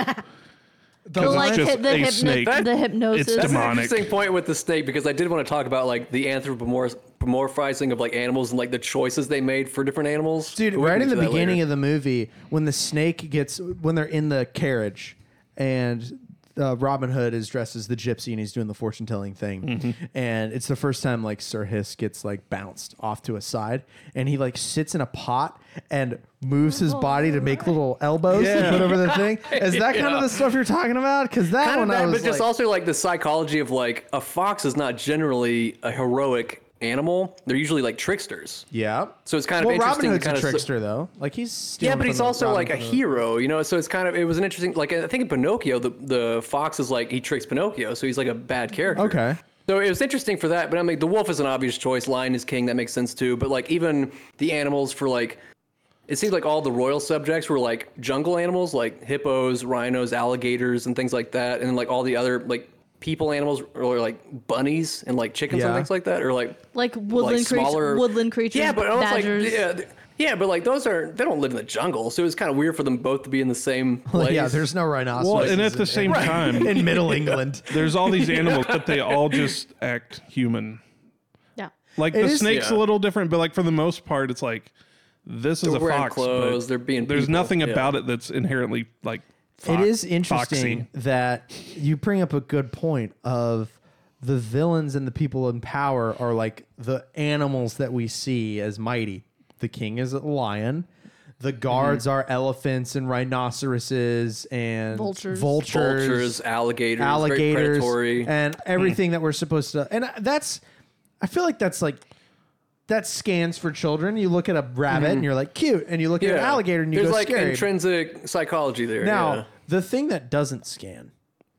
Speaker 2: The
Speaker 4: it's
Speaker 1: Like
Speaker 4: just
Speaker 1: hip, the,
Speaker 4: a
Speaker 1: hypno-
Speaker 4: snake.
Speaker 1: the hypnosis.
Speaker 4: It's
Speaker 3: That's
Speaker 4: demonic.
Speaker 3: an interesting point with the snake because I did want to talk about like the anthropomorphizing of like animals and like the choices they made for different animals.
Speaker 2: Dude,
Speaker 3: But we can
Speaker 2: right
Speaker 3: get
Speaker 2: in the
Speaker 3: to that
Speaker 2: beginning
Speaker 3: later.
Speaker 2: of the movie, when the snake gets, when they're in the carriage, and uh, Robin Hood is dressed as the gypsy and he's doing the fortune telling thing,
Speaker 3: Mm-hmm.
Speaker 2: and it's the first time like Sir Hiss gets like bounced off to a side, and he like sits in a pot and moves his body to make little elbows to
Speaker 4: Yeah.
Speaker 2: put over the thing. Is that kind of
Speaker 3: Yeah.
Speaker 2: the stuff you're talking about? Because that
Speaker 3: kind of
Speaker 2: one I
Speaker 3: that,
Speaker 2: was
Speaker 3: but just
Speaker 2: like,
Speaker 3: also like the psychology of like a fox is not generally a heroic animal. They're usually like tricksters.
Speaker 2: yeah.
Speaker 3: So it's kind of
Speaker 2: Well, Robin
Speaker 3: interesting to
Speaker 2: Hood's a
Speaker 3: kind of
Speaker 2: trickster though. Like he's
Speaker 3: Yeah,
Speaker 2: stealing
Speaker 3: but he's
Speaker 2: from the
Speaker 3: also
Speaker 2: Robin
Speaker 3: like a
Speaker 2: Hood.
Speaker 3: hero, you know. So it's kind of it was an interesting like I think in Pinocchio, the the fox is like he tricks Pinocchio, so he's like a bad character.
Speaker 2: Okay.
Speaker 3: So it was interesting for that, but I mean the wolf is an obvious choice. Lion is king, that makes sense too. But like even the animals for like, it seemed like all the royal subjects were like jungle animals, like hippos, rhinos, alligators, and things like that, and then, like all the other like people animals or like bunnies and like chickens
Speaker 2: Yeah.
Speaker 3: and things like that, or like
Speaker 1: like woodland
Speaker 3: like
Speaker 1: creatures.
Speaker 3: smaller
Speaker 1: Woodland creatures.
Speaker 3: Yeah, but I was like,
Speaker 1: badgers.
Speaker 3: yeah, th- yeah, but like those are they don't live in the jungle, so it was kind of weird for them both to be in the same place.
Speaker 2: Yeah, there's no rhinoceros.
Speaker 4: Well, and at the same time,
Speaker 2: in Middle England.
Speaker 4: there's all these animals, but they all just act human.
Speaker 1: Yeah.
Speaker 4: Like
Speaker 2: It
Speaker 4: the
Speaker 2: is-
Speaker 4: snake's
Speaker 3: yeah.
Speaker 4: a little different, but like for the most part, it's like this is
Speaker 3: They're
Speaker 4: a
Speaker 3: wearing
Speaker 4: fox.
Speaker 3: clothes,
Speaker 4: but
Speaker 3: they're being
Speaker 4: There's
Speaker 3: people,
Speaker 4: nothing
Speaker 3: yeah.
Speaker 4: about it that's inherently like.
Speaker 2: It
Speaker 4: fox-
Speaker 2: is interesting
Speaker 4: foxy.
Speaker 2: that you bring up a good point of the villains and the people in power are like the animals that we see as mighty. The king is a lion. The guards are elephants and rhinoceroses and
Speaker 1: Vultures.
Speaker 2: vultures,
Speaker 3: vultures, alligators, very
Speaker 2: alligators,
Speaker 3: predatory.
Speaker 2: and everything that we're supposed to. And that's, I feel like that's like, that scans for children. You look at a rabbit and you're like cute, and you look at an alligator and you
Speaker 3: There's
Speaker 2: go
Speaker 3: like
Speaker 2: scary.
Speaker 3: intrinsic psychology there.
Speaker 2: Now,
Speaker 3: yeah.
Speaker 2: the thing that doesn't scan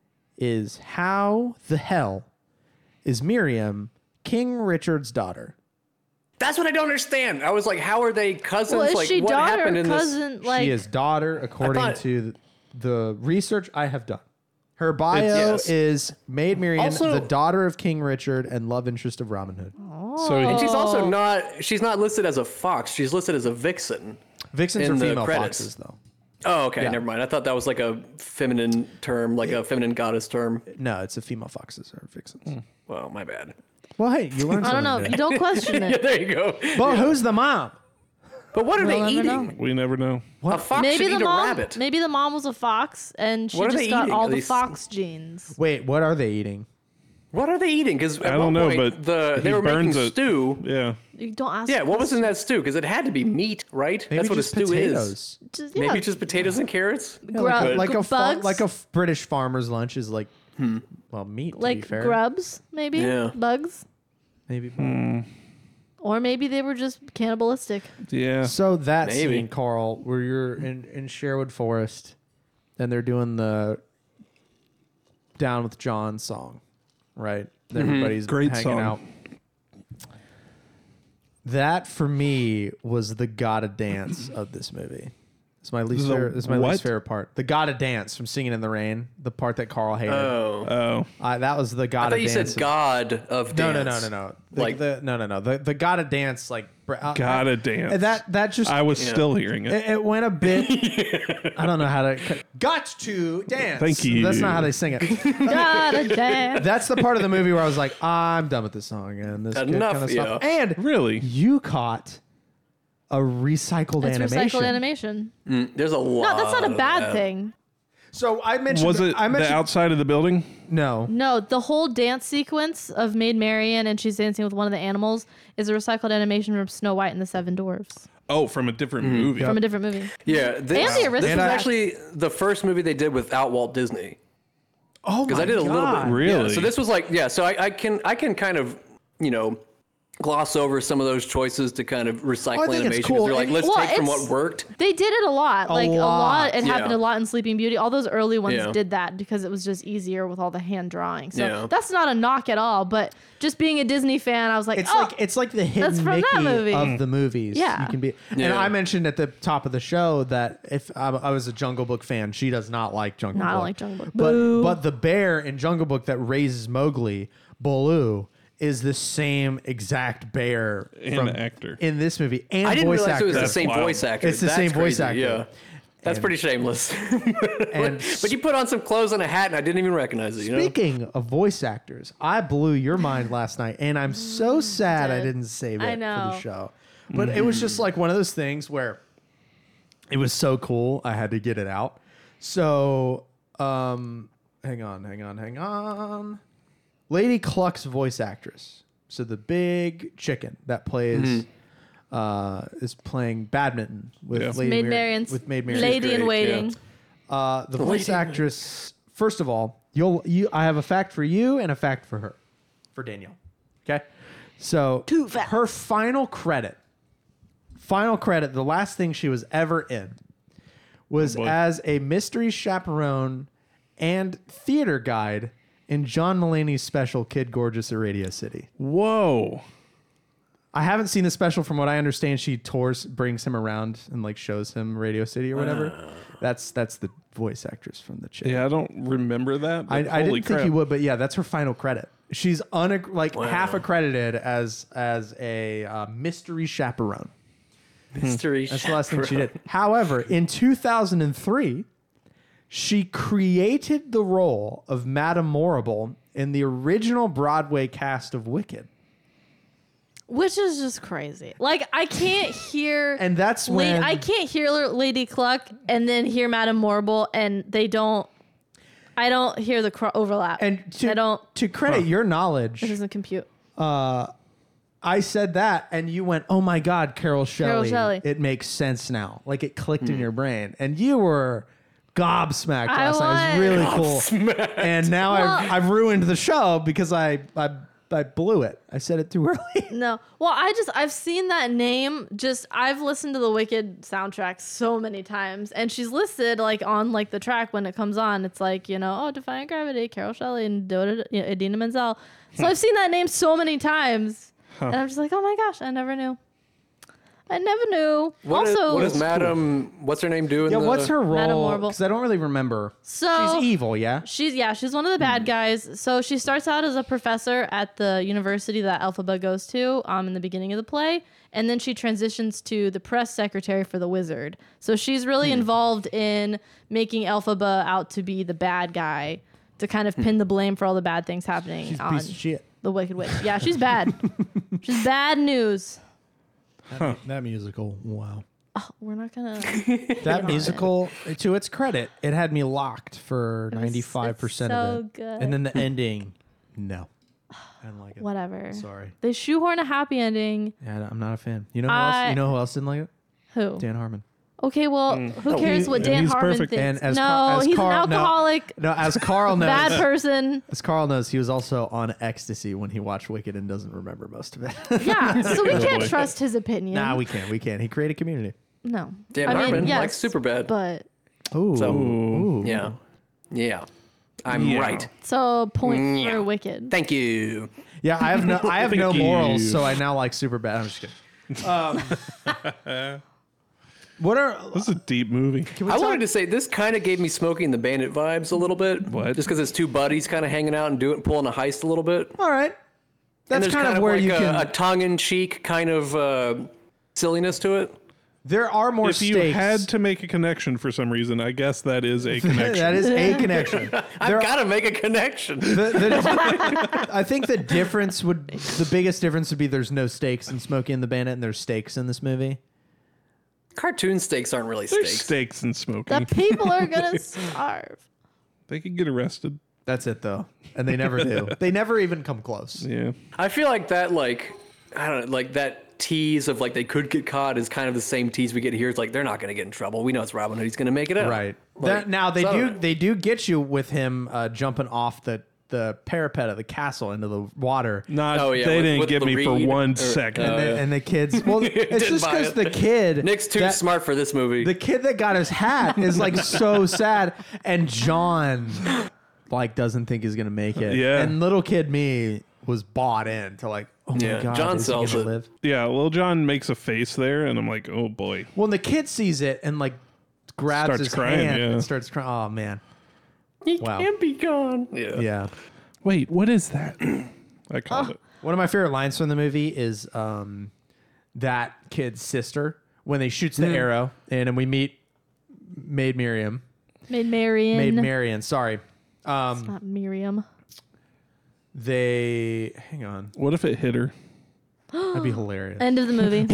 Speaker 2: is how the hell is Miriam King Richard's daughter?
Speaker 3: That's what I don't understand. I was like, how are they cousins?
Speaker 1: Well, is
Speaker 3: like,
Speaker 1: she
Speaker 3: what
Speaker 1: daughter
Speaker 3: happened
Speaker 1: or
Speaker 3: in
Speaker 1: cousin? Like,
Speaker 2: she is daughter, according
Speaker 3: thought-
Speaker 2: to the research I have done. Her bio
Speaker 3: yes.
Speaker 2: is Maid Marian,
Speaker 3: Also-
Speaker 2: the daughter of King Richard and love interest of Robin Hood.
Speaker 4: So
Speaker 3: And she's
Speaker 1: Oh.
Speaker 3: also not. She's not listed as a fox. She's listed as a vixen.
Speaker 2: Vixens
Speaker 3: In
Speaker 2: are
Speaker 3: the
Speaker 2: female
Speaker 3: credits.
Speaker 2: foxes, though.
Speaker 3: Oh, okay.
Speaker 2: Yeah.
Speaker 3: Never mind. I thought that was like a feminine term, like a feminine goddess term.
Speaker 2: No, it's a female foxes or vixens.
Speaker 3: Well, my bad.
Speaker 2: Well, hey, you learned
Speaker 1: I don't
Speaker 2: something
Speaker 1: know.
Speaker 2: today.
Speaker 1: You don't question
Speaker 3: Yeah,
Speaker 1: it.
Speaker 3: there you go.
Speaker 2: Well, who's the mom?
Speaker 3: But what are
Speaker 1: We'll
Speaker 3: they
Speaker 1: never
Speaker 3: eating?
Speaker 1: know.
Speaker 4: we never know.
Speaker 3: A fox
Speaker 1: Maybe
Speaker 3: should
Speaker 1: the
Speaker 3: eat a
Speaker 1: mom.
Speaker 3: rabbit.
Speaker 1: Maybe the mom was a fox, and she
Speaker 3: What are
Speaker 1: just
Speaker 3: they
Speaker 1: got
Speaker 3: eating?
Speaker 1: all
Speaker 3: Are
Speaker 1: the
Speaker 3: they-
Speaker 1: fox genes.
Speaker 2: Wait, what are they eating?
Speaker 3: What are they eating? Because
Speaker 4: I don't know, but
Speaker 3: the, they
Speaker 4: he
Speaker 3: were making
Speaker 4: burns it.
Speaker 3: stew.
Speaker 4: Yeah.
Speaker 1: You don't ask.
Speaker 3: Yeah, what was in that stew? Because it had to be meat, right?
Speaker 2: Maybe
Speaker 3: That's what a
Speaker 2: just
Speaker 3: stew
Speaker 2: potatoes.
Speaker 3: is.
Speaker 1: Just, yeah.
Speaker 3: Maybe just potatoes and carrots.
Speaker 2: Yeah, like, a,
Speaker 1: Grub-
Speaker 2: like a fa-
Speaker 1: bugs?
Speaker 2: like a f- British farmer's lunch is like, well, meat. To be
Speaker 1: like
Speaker 2: fair.
Speaker 1: grubs, maybe
Speaker 3: Yeah.
Speaker 1: bugs,
Speaker 2: Maybe.
Speaker 1: or maybe they were just cannibalistic.
Speaker 4: Yeah.
Speaker 2: So that
Speaker 3: Maybe.
Speaker 2: scene, Carl, where you're in, in Sherwood Forest, and they're doing the "Down with John" song, right? Everybody's
Speaker 4: Great
Speaker 2: hanging
Speaker 4: song.
Speaker 2: out. That for me was the gotta dance of this movie. It's my least
Speaker 4: The
Speaker 2: favorite. It's my
Speaker 4: what?
Speaker 2: least favorite part. The gotta dance from "Singing in the Rain," the part that Carl hated.
Speaker 3: Oh.
Speaker 4: Oh.
Speaker 2: I, that was the
Speaker 3: I
Speaker 2: gotta
Speaker 3: thought you
Speaker 2: dance.
Speaker 3: said God of
Speaker 2: no,
Speaker 3: dance.
Speaker 2: no, no, no, no. The,
Speaker 3: Like-
Speaker 2: the no, no, no. The the gotta dance like br- I-
Speaker 4: Gotta
Speaker 2: I-
Speaker 4: dance.
Speaker 2: That that just
Speaker 4: I was
Speaker 3: Yeah.
Speaker 4: still hearing it.
Speaker 2: it, it went a bit. I don't know how to. Got to dance.
Speaker 4: Thank you.
Speaker 2: That's not how they sing it.
Speaker 1: Gotta dance.
Speaker 2: That's the part of the movie where I was like, I'm done with this song and this
Speaker 3: Enough,
Speaker 2: kind of stuff.
Speaker 3: yeah.
Speaker 2: And
Speaker 4: Really?
Speaker 2: you caught a recycled
Speaker 1: It's
Speaker 2: animation.
Speaker 1: recycled animation.
Speaker 3: Mm, there's a lot.
Speaker 1: No, that's not a
Speaker 3: of
Speaker 1: bad
Speaker 3: that.
Speaker 1: thing.
Speaker 2: So I mentioned.
Speaker 4: Was it
Speaker 2: I mentioned
Speaker 4: the outside of the building?
Speaker 2: no.
Speaker 1: No, the whole dance sequence of Maid Marian and she's dancing with one of the animals is a recycled animation from Snow White and the Seven Dwarfs
Speaker 4: Oh, from a different
Speaker 3: Mm-hmm.
Speaker 4: movie.
Speaker 1: from a different movie.
Speaker 3: Yeah, this,
Speaker 1: And the
Speaker 3: this was
Speaker 1: Aristocrats.
Speaker 3: actually the first movie they did without Walt Disney.
Speaker 2: Oh my
Speaker 3: Because I did a little
Speaker 2: God.
Speaker 3: bit.
Speaker 4: Really?
Speaker 3: Yeah, so this was like, yeah. So I, I can I can kind of, you know, gloss over some of those choices to kind of recycle
Speaker 2: Oh, I think it's
Speaker 3: animation. 'cause
Speaker 2: cool.
Speaker 3: They're like,
Speaker 2: And-
Speaker 3: let's
Speaker 1: Well,
Speaker 3: take from
Speaker 1: it's-
Speaker 3: what worked.
Speaker 1: They did it a lot. like a
Speaker 2: lot.
Speaker 1: lot. It happened
Speaker 3: Yeah.
Speaker 1: a lot in Sleeping Beauty. All those early ones
Speaker 3: Yeah.
Speaker 1: did that because it was just easier with all the hand drawing. So
Speaker 3: Yeah.
Speaker 1: that's not a knock at all. But just being a Disney fan, I was like,
Speaker 2: It's
Speaker 1: oh,
Speaker 2: like it's like the hidden
Speaker 1: from
Speaker 2: Mickey
Speaker 1: that movie.
Speaker 2: of the movies.
Speaker 1: Yeah.
Speaker 2: you can be. And
Speaker 3: Yeah.
Speaker 2: I mentioned at the top of the show that if I, I was a Jungle Book fan, she does not like Jungle
Speaker 1: No,
Speaker 2: Book.
Speaker 1: I don't like Jungle Book.
Speaker 2: But
Speaker 1: Boo.
Speaker 2: but the bear in Jungle Book that raises Mowgli, Baloo, is the same exact bear
Speaker 4: And
Speaker 2: from
Speaker 4: actor.
Speaker 2: in this movie and
Speaker 3: I didn't
Speaker 2: voice
Speaker 3: realize
Speaker 2: actor.
Speaker 3: it was the
Speaker 4: That's
Speaker 3: same
Speaker 4: wild.
Speaker 3: voice actor.
Speaker 2: It's the
Speaker 3: That's
Speaker 2: same voice
Speaker 3: crazy,
Speaker 2: actor.
Speaker 3: Yeah. That's
Speaker 2: And-
Speaker 3: pretty shameless.
Speaker 2: And
Speaker 3: But you put on some clothes and a hat, and I didn't even recognize it. You know?
Speaker 2: speaking of voice actors, I blew your mind last night, and I'm so sad I
Speaker 1: did.
Speaker 2: didn't save it
Speaker 1: I
Speaker 2: for the
Speaker 1: know.
Speaker 2: show. But it was just like one of those things where it was so cool, I had to get it out. So, um, hang on, hang on, hang on. Lady Cluck's voice actress, so the big chicken that plays. Uh, is playing badminton with
Speaker 4: Yeah.
Speaker 2: Lady
Speaker 1: Maid
Speaker 2: Mar-
Speaker 1: Marian's
Speaker 2: with Maid Marian.
Speaker 1: Lady in
Speaker 3: great,
Speaker 1: Waiting.
Speaker 3: yeah.
Speaker 2: Uh, the voice
Speaker 3: Lady-
Speaker 2: actress. First of all, you'll you. I have a fact for you and a fact for her, for Danielle. Okay, so
Speaker 1: Two facts.
Speaker 2: her final credit, final credit, the last thing she was ever in, was
Speaker 4: Oh, boy.
Speaker 2: as a mystery chaperone and theater guide in John Mulaney's special "Kid Gorgeous at Radio City."
Speaker 4: Whoa.
Speaker 2: I haven't seen the special. From what I understand, she tours, brings him around, and like shows him Radio City or whatever. That's that's the voice actress from the chick.
Speaker 4: Yeah, I don't remember that.
Speaker 2: I,
Speaker 4: but
Speaker 2: I
Speaker 4: holy
Speaker 2: didn't
Speaker 4: crap.
Speaker 2: think you would, but yeah, that's her final credit. She's un like half accredited as as a uh, mystery chaperone.
Speaker 3: Mystery.
Speaker 2: That's the last thing she did. However, in two thousand three, she created the role of Madame Morrible in the original Broadway cast of Wicked.
Speaker 1: Which is just crazy. Like I can't hear
Speaker 2: And that's
Speaker 1: La-
Speaker 2: when
Speaker 1: I can't hear Lady Cluck and then hear Madame Morrible, and they don't. I don't hear the cro- overlap.
Speaker 2: and to,
Speaker 1: I don't.
Speaker 2: to credit your knowledge,
Speaker 1: It doesn't compute.
Speaker 2: I said that, and you went, "Oh my God, Carol Shelley!
Speaker 1: Shelley.
Speaker 2: It makes sense now. Like it clicked in your brain." And you were gobsmacked
Speaker 1: I
Speaker 2: last night. It was
Speaker 1: was.
Speaker 2: really cool. And now
Speaker 1: Well-
Speaker 2: I've, I've ruined the show because I, I I blew it. I said it too early.
Speaker 1: No. Well, I just I've seen that name. Just I've listened to the Wicked soundtrack so many times, and she's listed like on like the track when it comes on. It's like, you know, oh, Defying Gravity, Carol Shelley, and Do- you know, Idina Menzel. So I've seen that name so many times. And I'm just like, oh my gosh, I never knew. I never knew.
Speaker 3: What is-
Speaker 1: also,
Speaker 3: what does Madam? What's her name do? In
Speaker 2: Yeah,
Speaker 3: the,
Speaker 2: what's her
Speaker 1: Madame
Speaker 2: role?
Speaker 1: Marvel.
Speaker 2: Because I don't really remember.
Speaker 1: so
Speaker 2: She's evil, yeah.
Speaker 1: She's yeah, she's one of the bad guys. So she starts out as a professor at the university that Elphaba goes to um in the beginning of the play, and then she transitions to the press secretary for the wizard. So she's really involved in making Elphaba out to be the bad guy, to kind of pin the blame for all the bad things happening
Speaker 2: She's a
Speaker 1: on
Speaker 2: piece of shit.
Speaker 1: the Wicked Witch. Yeah, she's bad. She's bad news.
Speaker 5: That, that musical, wow.
Speaker 1: Oh, we're not gonna.
Speaker 2: That musical, to its credit, it had me locked for
Speaker 1: was-
Speaker 2: ninety-five percent
Speaker 1: it's
Speaker 2: of
Speaker 1: so
Speaker 2: it.
Speaker 1: good.
Speaker 2: And then the ending, no. I didn't like it.
Speaker 1: Whatever.
Speaker 2: Sorry.
Speaker 1: They shoehorn a happy ending.
Speaker 2: Yeah, I'm not a fan. You know who else?
Speaker 1: I-
Speaker 2: You know who else didn't like it?
Speaker 1: Who?
Speaker 2: Dan Harmon.
Speaker 1: Okay, well, who cares
Speaker 4: he-
Speaker 1: what
Speaker 4: and
Speaker 1: Dan
Speaker 4: he's
Speaker 1: Harmon
Speaker 4: perfect.
Speaker 1: thinks?
Speaker 2: And as
Speaker 1: no,
Speaker 2: Car- as
Speaker 1: he's
Speaker 2: Carl-
Speaker 1: an
Speaker 2: no.
Speaker 1: alcoholic,
Speaker 2: No, as Carl knows,
Speaker 1: bad person.
Speaker 2: as Carl knows, he was also on ecstasy when he watched Wicked and doesn't remember most of it.
Speaker 1: Yeah, so we can't
Speaker 4: boy.
Speaker 1: trust his opinion.
Speaker 2: nah, we can't. We can't. He created community.
Speaker 1: no.
Speaker 3: Dan
Speaker 1: I mean,
Speaker 3: Harmon
Speaker 1: yes,
Speaker 3: likes Superbad.
Speaker 1: but
Speaker 2: Ooh.
Speaker 3: So-
Speaker 2: Ooh.
Speaker 3: Yeah, yeah, I'm
Speaker 4: Yeah.
Speaker 3: right.
Speaker 1: so point
Speaker 3: Yeah.
Speaker 1: for Wicked.
Speaker 3: Thank you.
Speaker 2: Yeah, I have no I have no
Speaker 4: Thank
Speaker 2: morals,
Speaker 4: you.
Speaker 2: so I now like super bad. I'm just kidding. Um, what are
Speaker 4: This is a deep movie.
Speaker 2: can we
Speaker 3: I
Speaker 2: talk-
Speaker 3: wanted to say this kind of gave me Smokey and the Bandit vibes a little bit.
Speaker 4: What?
Speaker 3: Just because it's two buddies kind of hanging out and doing pulling a heist a little bit.
Speaker 2: All right.
Speaker 3: And
Speaker 2: That's
Speaker 3: there's
Speaker 2: kind, of where
Speaker 3: like
Speaker 2: you
Speaker 3: a,
Speaker 2: can
Speaker 3: a tongue-in-cheek kind of uh, silliness to it.
Speaker 2: there are more
Speaker 4: If you
Speaker 2: stakes.
Speaker 4: had to make a connection for some reason, I guess that is a connection.
Speaker 2: that is a connection. There-
Speaker 3: I've got to make a connection.
Speaker 2: the, the, I think the difference would the biggest difference would be there's no stakes in Smokey and the Bandit and there's stakes in this movie.
Speaker 3: Cartoon stakes aren't really
Speaker 4: There's
Speaker 3: stakes.
Speaker 4: steaks and smoking.
Speaker 1: The people are gonna starve.
Speaker 4: They could get arrested.
Speaker 2: That's it though. And they never do. They never even come close.
Speaker 4: Yeah.
Speaker 3: I feel like that, like, I don't know, like that tease of like they could get caught is kind of the same tease we get here. It's like they're not going to get in trouble. We know it's Robin Hood. He's going to make it out.
Speaker 2: Right.
Speaker 3: Like,
Speaker 2: That, now they
Speaker 3: so-
Speaker 2: do they do get you with him uh, jumping off the the parapet of the castle into the water.
Speaker 4: Not,
Speaker 3: Oh, yeah,
Speaker 4: they
Speaker 3: with-
Speaker 4: didn't
Speaker 3: with
Speaker 4: get
Speaker 3: the
Speaker 4: me for
Speaker 3: reed,
Speaker 4: one
Speaker 3: or-
Speaker 4: second.
Speaker 3: uh,
Speaker 2: and, the, and the kids. Well, it's
Speaker 3: Didn't
Speaker 2: just
Speaker 3: buy
Speaker 2: because
Speaker 3: it.
Speaker 2: the kid.
Speaker 3: Nick's too
Speaker 2: that-
Speaker 3: smart for this movie.
Speaker 2: The kid that got his hat is like so sad, and John like doesn't think he's gonna make it.
Speaker 4: Yeah.
Speaker 2: And little kid me was bought in to like, oh my
Speaker 3: Yeah,
Speaker 2: god,
Speaker 3: John
Speaker 2: is he
Speaker 3: sells
Speaker 2: gonna
Speaker 3: it.
Speaker 2: live?
Speaker 4: Yeah, Lil John makes a face there, and I'm like, oh boy.
Speaker 2: Well, and the kid sees it and like grabs
Speaker 4: Starts
Speaker 2: his
Speaker 4: crying,
Speaker 2: hand
Speaker 4: yeah.
Speaker 2: and starts crying. Oh man,
Speaker 3: he
Speaker 2: wow.
Speaker 3: can't be gone. Yeah.
Speaker 2: yeah.
Speaker 4: Wait, what is that? I called it.
Speaker 2: One of my favorite lines from the movie is um, that kid's sister when they shoots the arrow, and then we meet Maid Miriam,
Speaker 1: Made Marion.
Speaker 2: Maid Marian. Sorry,
Speaker 1: It's
Speaker 2: um,
Speaker 1: not Miriam.
Speaker 2: they hang on.
Speaker 4: What if it hit her?
Speaker 2: That'd be hilarious.
Speaker 1: End of the movie.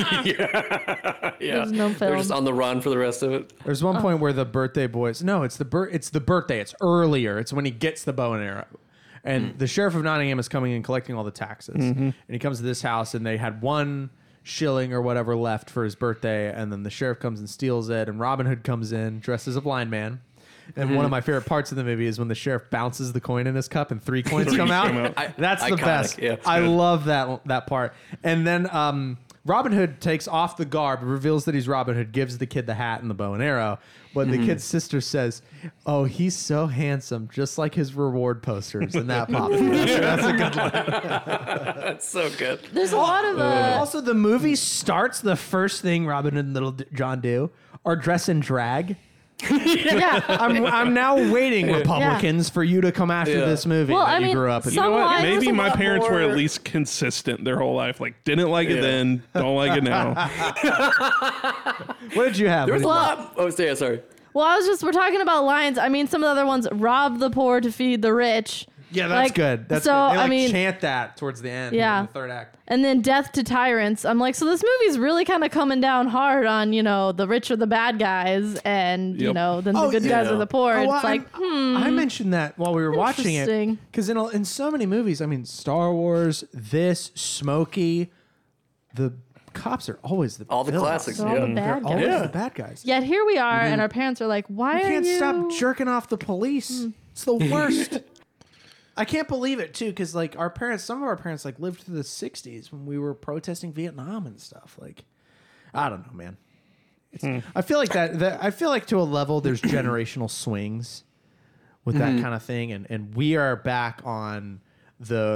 Speaker 3: Yeah.
Speaker 1: There's no
Speaker 3: They're just
Speaker 1: film.
Speaker 3: on the run for the rest of it.
Speaker 2: There's one point where the birthday boys. No, it's the bir- It's the birthday. It's earlier. It's when he gets the bow and arrow, and the sheriff of Nottingham is coming and collecting all the taxes. And he comes to this house, and they had one shilling or whatever left for his birthday, and then the sheriff comes and steals it, and Robin Hood comes in dressed as a blind man. And one of my favorite parts of the movie is when the sheriff bounces the coin in his cup and three coins come out.
Speaker 4: come out.
Speaker 3: I-
Speaker 2: That's the
Speaker 3: iconic,
Speaker 2: best.
Speaker 3: yeah. It's
Speaker 2: I
Speaker 4: good.
Speaker 2: love that that part. And then um, Robin Hood takes off the garb, reveals that he's Robin Hood, gives the kid the hat and the bow and arrow. But
Speaker 3: Mm-hmm.
Speaker 2: the kid's sister says, "Oh, he's so handsome, just like his reward posters." And that popped. me. That's, that's a good line.
Speaker 3: That's so good.
Speaker 1: There's a lot of uh,
Speaker 2: Also, the movie starts. The first thing Robin Hood and Little D- John do are dress in drag.
Speaker 1: yeah.
Speaker 2: I'm, I'm now waiting, Republicans, for you to come after
Speaker 3: Yeah.
Speaker 2: this movie
Speaker 1: Well,
Speaker 2: that
Speaker 1: I
Speaker 2: you
Speaker 1: mean,
Speaker 2: grew up in.
Speaker 1: some
Speaker 4: You know what?
Speaker 1: lines-
Speaker 4: Maybe
Speaker 3: There's a
Speaker 4: my
Speaker 3: lot
Speaker 4: parents were
Speaker 3: more-
Speaker 4: at least consistent their whole life. Like, didn't like it
Speaker 3: Yeah.
Speaker 4: then, don't like it now.
Speaker 2: What did you have?
Speaker 3: There was a
Speaker 2: What
Speaker 3: lot. Oh, yeah, sorry.
Speaker 1: Well, I was just we're talking about lines. I mean, some of the other ones: rob the poor to feed the rich.
Speaker 2: did- yeah, that's
Speaker 1: like,
Speaker 2: good. That's
Speaker 1: so,
Speaker 2: good. They
Speaker 1: I
Speaker 2: like
Speaker 1: mean-
Speaker 2: chant that towards the end.
Speaker 1: Yeah.
Speaker 2: in the third act.
Speaker 1: And then death to tyrants. I'm like, so this movie's really kind of coming down hard on, you know, the rich are the bad guys, and you
Speaker 4: Yep.
Speaker 1: know, then the good guys
Speaker 3: yeah.
Speaker 1: are the poor.
Speaker 2: Oh,
Speaker 1: it's
Speaker 2: well,
Speaker 1: like,
Speaker 2: I'm-
Speaker 1: hmm.
Speaker 2: I mentioned that while we were watching it
Speaker 1: Interesting.
Speaker 2: because in a- in so many movies, I mean, Star Wars, this, Smokey, the cops are always the
Speaker 3: All the
Speaker 2: villains.
Speaker 3: classics.
Speaker 1: They're all
Speaker 3: Yeah.
Speaker 1: the bad
Speaker 2: Always
Speaker 1: guys.
Speaker 2: the bad guys.
Speaker 1: Yet here we are, and our parents are like, why
Speaker 2: You
Speaker 1: are
Speaker 2: can't
Speaker 1: you?
Speaker 2: stop jerking off the police. It's the worst. I can't believe it too, because like our parents, some of our parents like lived through the sixties when we were protesting Vietnam and stuff. Like, I don't know, man. It's, I feel like that, that. I feel like to a level, there's generational swings with that kind of thing, and and we are back on the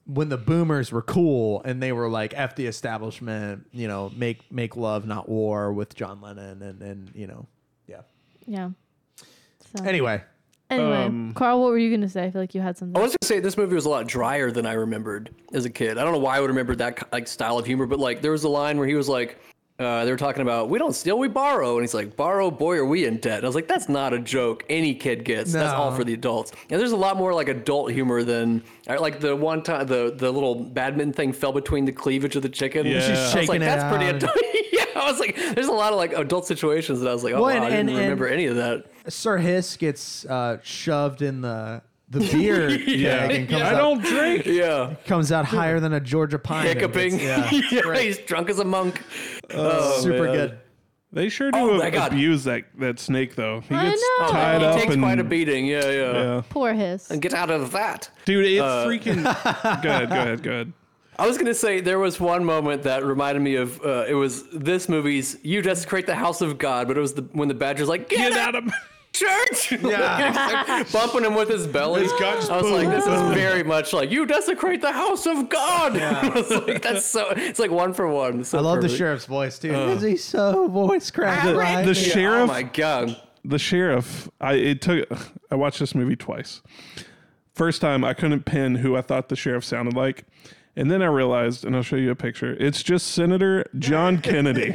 Speaker 2: when the boomers were cool and they were like F the establishment, you know, make make love not war with John Lennon and and you know, yeah.
Speaker 1: Yeah. So.
Speaker 2: Anyway,
Speaker 1: Anyway,
Speaker 4: Um,
Speaker 1: Carl, what were you gonna say? I feel like you had something.
Speaker 3: I was gonna say this movie was a lot drier than I remembered as a kid. I don't know why I would remember that like style of humor, but like there was a line where he was like, uh, they were talking about we don't steal, we borrow, and he's like, borrow, boy, are we in debt? And I was like, that's not a joke any kid gets. That's all
Speaker 2: No.
Speaker 3: for the adults. And there's a lot more like adult humor than like the one time the the little badminton thing fell between the cleavage of the chicken.
Speaker 4: Yeah. She's
Speaker 3: I was
Speaker 2: shaking
Speaker 3: like,
Speaker 2: it
Speaker 3: that's pretty
Speaker 2: out.
Speaker 3: adult. Yeah, I was like, there's a lot of like adult situations that I was like, oh,
Speaker 2: Well,
Speaker 3: wow,
Speaker 2: and-
Speaker 3: I didn't
Speaker 2: and-
Speaker 3: remember any of that.
Speaker 2: Sir Hiss gets uh, shoved in the the beer
Speaker 4: Yeah.
Speaker 2: keg and comes
Speaker 4: I
Speaker 2: out,
Speaker 4: don't drink.
Speaker 3: Yeah.
Speaker 2: comes out higher than a Georgia pine. and
Speaker 3: Hiccuping.
Speaker 2: gets-
Speaker 3: Yeah,
Speaker 2: Yeah,
Speaker 3: he's drunk as a monk. Oh,
Speaker 2: super
Speaker 3: man.
Speaker 2: good.
Speaker 4: They sure do
Speaker 3: Oh my God.
Speaker 4: abuse that, that snake though. He
Speaker 1: I
Speaker 4: gets
Speaker 1: know.
Speaker 4: tied
Speaker 3: he
Speaker 4: up
Speaker 3: takes
Speaker 4: and
Speaker 3: quite a beating. Yeah, yeah.
Speaker 4: yeah.
Speaker 1: Poor Hiss.
Speaker 3: And get out of that.
Speaker 4: Dude, it
Speaker 3: Uh,
Speaker 4: freaking. go ahead, go ahead, go ahead.
Speaker 3: I was gonna say there was one moment that reminded me of uh, it was this movie's "You Desecrate the House of God," but it was the when the Badger's like, "Get,
Speaker 4: Get
Speaker 3: out
Speaker 4: out of.
Speaker 3: church!"
Speaker 2: Yeah.
Speaker 3: bumping him with his belly.
Speaker 4: His guts
Speaker 3: I was like,
Speaker 4: boom.
Speaker 3: "This is very much like you desecrate the house of God." I was like, "That's so." It's like one for one. So
Speaker 2: I love the
Speaker 3: perfect.
Speaker 2: sheriff's voice too. Is he so voice cracked?
Speaker 3: I
Speaker 2: right?
Speaker 3: read
Speaker 4: The
Speaker 3: the-
Speaker 4: sheriff-
Speaker 3: Oh my God.
Speaker 4: The sheriff. I it took. I watched this movie twice. First time, I couldn't pin who I thought the sheriff sounded like. And then I realized, and I'll show you a picture. It's just Senator John Kennedy.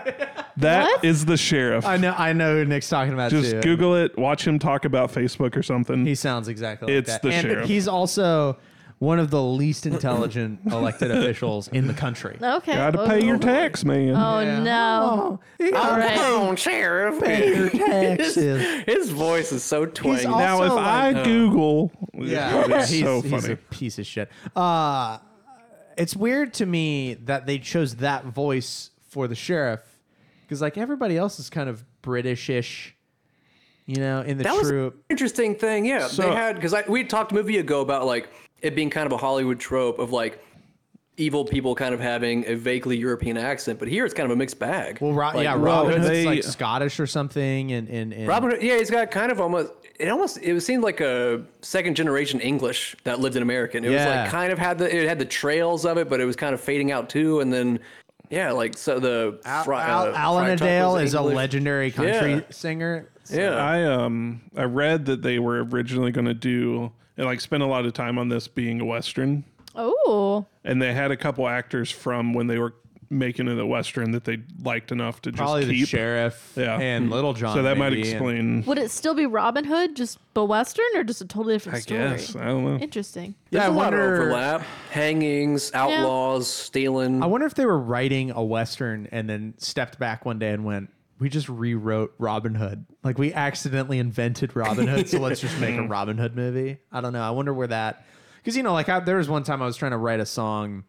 Speaker 4: That is
Speaker 1: What?
Speaker 4: the sheriff.
Speaker 2: I know. I know who Nick's talking about
Speaker 4: Just
Speaker 2: too.
Speaker 4: Google it. Watch him talk about Facebook or something.
Speaker 2: He sounds exactly like
Speaker 4: It's
Speaker 2: that.
Speaker 4: the
Speaker 2: and
Speaker 4: sheriff.
Speaker 2: he's also one of the least intelligent elected officials in the country.
Speaker 1: Okay.
Speaker 4: Got to pay your tax, man.
Speaker 1: Oh
Speaker 2: Yeah.
Speaker 1: no.
Speaker 2: Oh,
Speaker 1: All right.
Speaker 3: Oh, sheriff.
Speaker 2: pay your
Speaker 3: his,
Speaker 2: taxes.
Speaker 3: his voice is so twangy.
Speaker 2: all-
Speaker 4: Now, if
Speaker 2: also,
Speaker 4: I
Speaker 2: like-
Speaker 4: Google,
Speaker 2: Yeah,
Speaker 4: it's
Speaker 2: he's,
Speaker 4: so
Speaker 2: he's
Speaker 4: funny.
Speaker 2: a piece of shit. Uh, it's weird to me that they chose that voice for the sheriff because, like, everybody else is kind of British-ish, you know, in the
Speaker 3: That was
Speaker 2: troop.
Speaker 3: an interesting thing. Yeah,
Speaker 4: So-
Speaker 3: they had because we talked a movie ago about like it being kind of a Hollywood trope of like evil people kind of having a vaguely European accent, but here it's kind of a mixed bag.
Speaker 2: Well, Ro-
Speaker 3: Like,
Speaker 2: yeah,
Speaker 4: well,
Speaker 2: Robin Hood's
Speaker 4: they-
Speaker 2: like Scottish or something, and and, and
Speaker 3: Robin Hood, yeah, he's got kind of almost. It almost it seemed like a second generation English that lived in America. It was
Speaker 2: Yeah.
Speaker 3: like kind of had the it had the trails of it, but it was kind of fading out too. And then yeah, like so the
Speaker 2: Al-
Speaker 3: fri-
Speaker 2: Al-
Speaker 3: uh,
Speaker 2: Alan
Speaker 3: Fried Truck
Speaker 2: Adele
Speaker 3: was
Speaker 2: is a
Speaker 3: English.
Speaker 2: legendary country
Speaker 3: Yeah.
Speaker 2: singer.
Speaker 3: Yeah,
Speaker 4: I um I read that they were originally going to do and like spend a lot of time on this being a western,
Speaker 1: Oh.
Speaker 4: and they had a couple actors from when they were making it a western that they liked enough to just
Speaker 2: Probably the
Speaker 4: keep.
Speaker 2: sheriff
Speaker 4: Yeah.
Speaker 2: and Little John.
Speaker 4: So that might
Speaker 2: maybe, and-
Speaker 4: explain.
Speaker 1: Would it still be Robin Hood, just but Western, or just a totally different
Speaker 4: I
Speaker 1: story?
Speaker 4: guess I don't know.
Speaker 1: Interesting.
Speaker 3: there's
Speaker 2: Yeah, I
Speaker 3: a lot of
Speaker 2: wonder-
Speaker 3: overlap, hangings, outlaws, stealing.
Speaker 2: I wonder if they were writing a western and then stepped back one day and went, "We just rewrote Robin Hood. Like we accidentally invented Robin Hood, so let's just make a Robin Hood movie." I don't know. I wonder where that, because you know, like I, there was one time I was trying to write a song,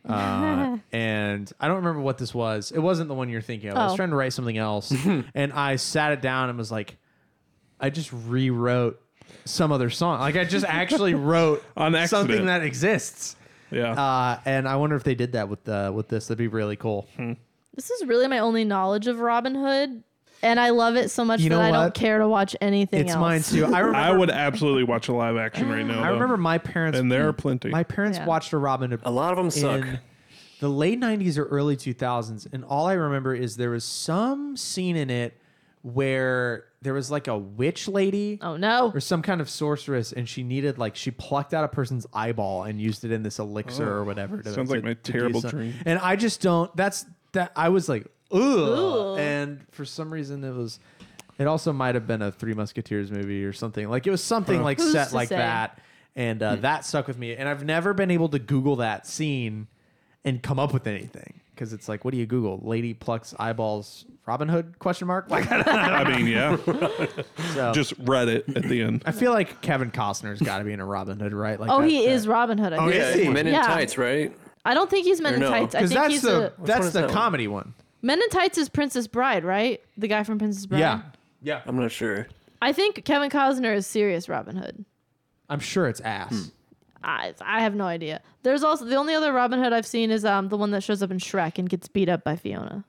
Speaker 2: uh, and I don't remember what this was. It wasn't the one you're thinking of. I was
Speaker 1: Oh.
Speaker 2: trying to write something else, and I sat it down and was like, I just rewrote some other song. Like I just actually wrote
Speaker 4: On accident.
Speaker 2: something that exists.
Speaker 4: Yeah.
Speaker 2: Uh, and I wonder if they did that with uh, with this. That'd be really cool.
Speaker 1: This is really my only knowledge of Robin Hood, and I love it so much
Speaker 2: You
Speaker 1: that
Speaker 2: know
Speaker 1: I
Speaker 2: what?
Speaker 1: don't care to watch anything
Speaker 2: It's
Speaker 1: else.
Speaker 2: mine too. I remember.
Speaker 4: I would absolutely watch a live action right now.
Speaker 2: I
Speaker 4: though.
Speaker 2: remember my parents.
Speaker 4: and there are plenty.
Speaker 2: My parents
Speaker 1: Yeah.
Speaker 2: watched a Robin Hood
Speaker 3: a lot of them suck.
Speaker 2: in the late nineties or early two thousands, and all I remember is there was some scene in it where there was like a witch lady
Speaker 1: Oh no.
Speaker 2: or some kind of sorceress, and she needed like she plucked out a person's eyeball and used it in this elixir or whatever. To,
Speaker 4: Sounds like my
Speaker 2: to do
Speaker 4: terrible
Speaker 2: some-
Speaker 4: dream.
Speaker 2: And I just don't. That's that. I was like, ugh.
Speaker 1: Ooh.
Speaker 2: And for some reason, it was. It also might have been a Three Musketeers movie or something. Like it was something like
Speaker 1: Who's
Speaker 2: set
Speaker 1: to
Speaker 2: like
Speaker 1: say?
Speaker 2: that, and uh, that stuck with me. And I've never been able to Google that scene and come up with anything because it's like, what do you Google? Lady plucks eyeballs. Robin Hood? Question mark. Like,
Speaker 4: I mean, yeah.
Speaker 2: so.
Speaker 4: Just read it at the end.
Speaker 2: I feel like Kevin Costner's got to be in a Robin Hood, right? Like
Speaker 1: Oh,
Speaker 2: that-
Speaker 1: he
Speaker 2: that-
Speaker 1: is Robin Hood. I
Speaker 2: Oh,
Speaker 1: think.
Speaker 2: is he?
Speaker 3: Yeah, Men in
Speaker 1: Yeah.
Speaker 3: Tights, right?
Speaker 1: I don't think he's Men
Speaker 3: Or
Speaker 1: in
Speaker 3: no?
Speaker 1: Tights. I
Speaker 2: Because
Speaker 1: think
Speaker 2: that's
Speaker 1: he's
Speaker 2: the
Speaker 1: a,
Speaker 2: that's
Speaker 3: is
Speaker 2: the
Speaker 3: that one?
Speaker 2: comedy one.
Speaker 1: Men in Tights is Princess Bride, right? The guy from Princess Bride.
Speaker 2: Yeah, yeah.
Speaker 3: I'm not sure.
Speaker 1: I think Kevin Costner is serious Robin Hood.
Speaker 2: I'm sure it's ass.
Speaker 1: I I have no idea. There's also the only other Robin Hood I've seen is um the one that shows up in Shrek and gets beat up by Fiona.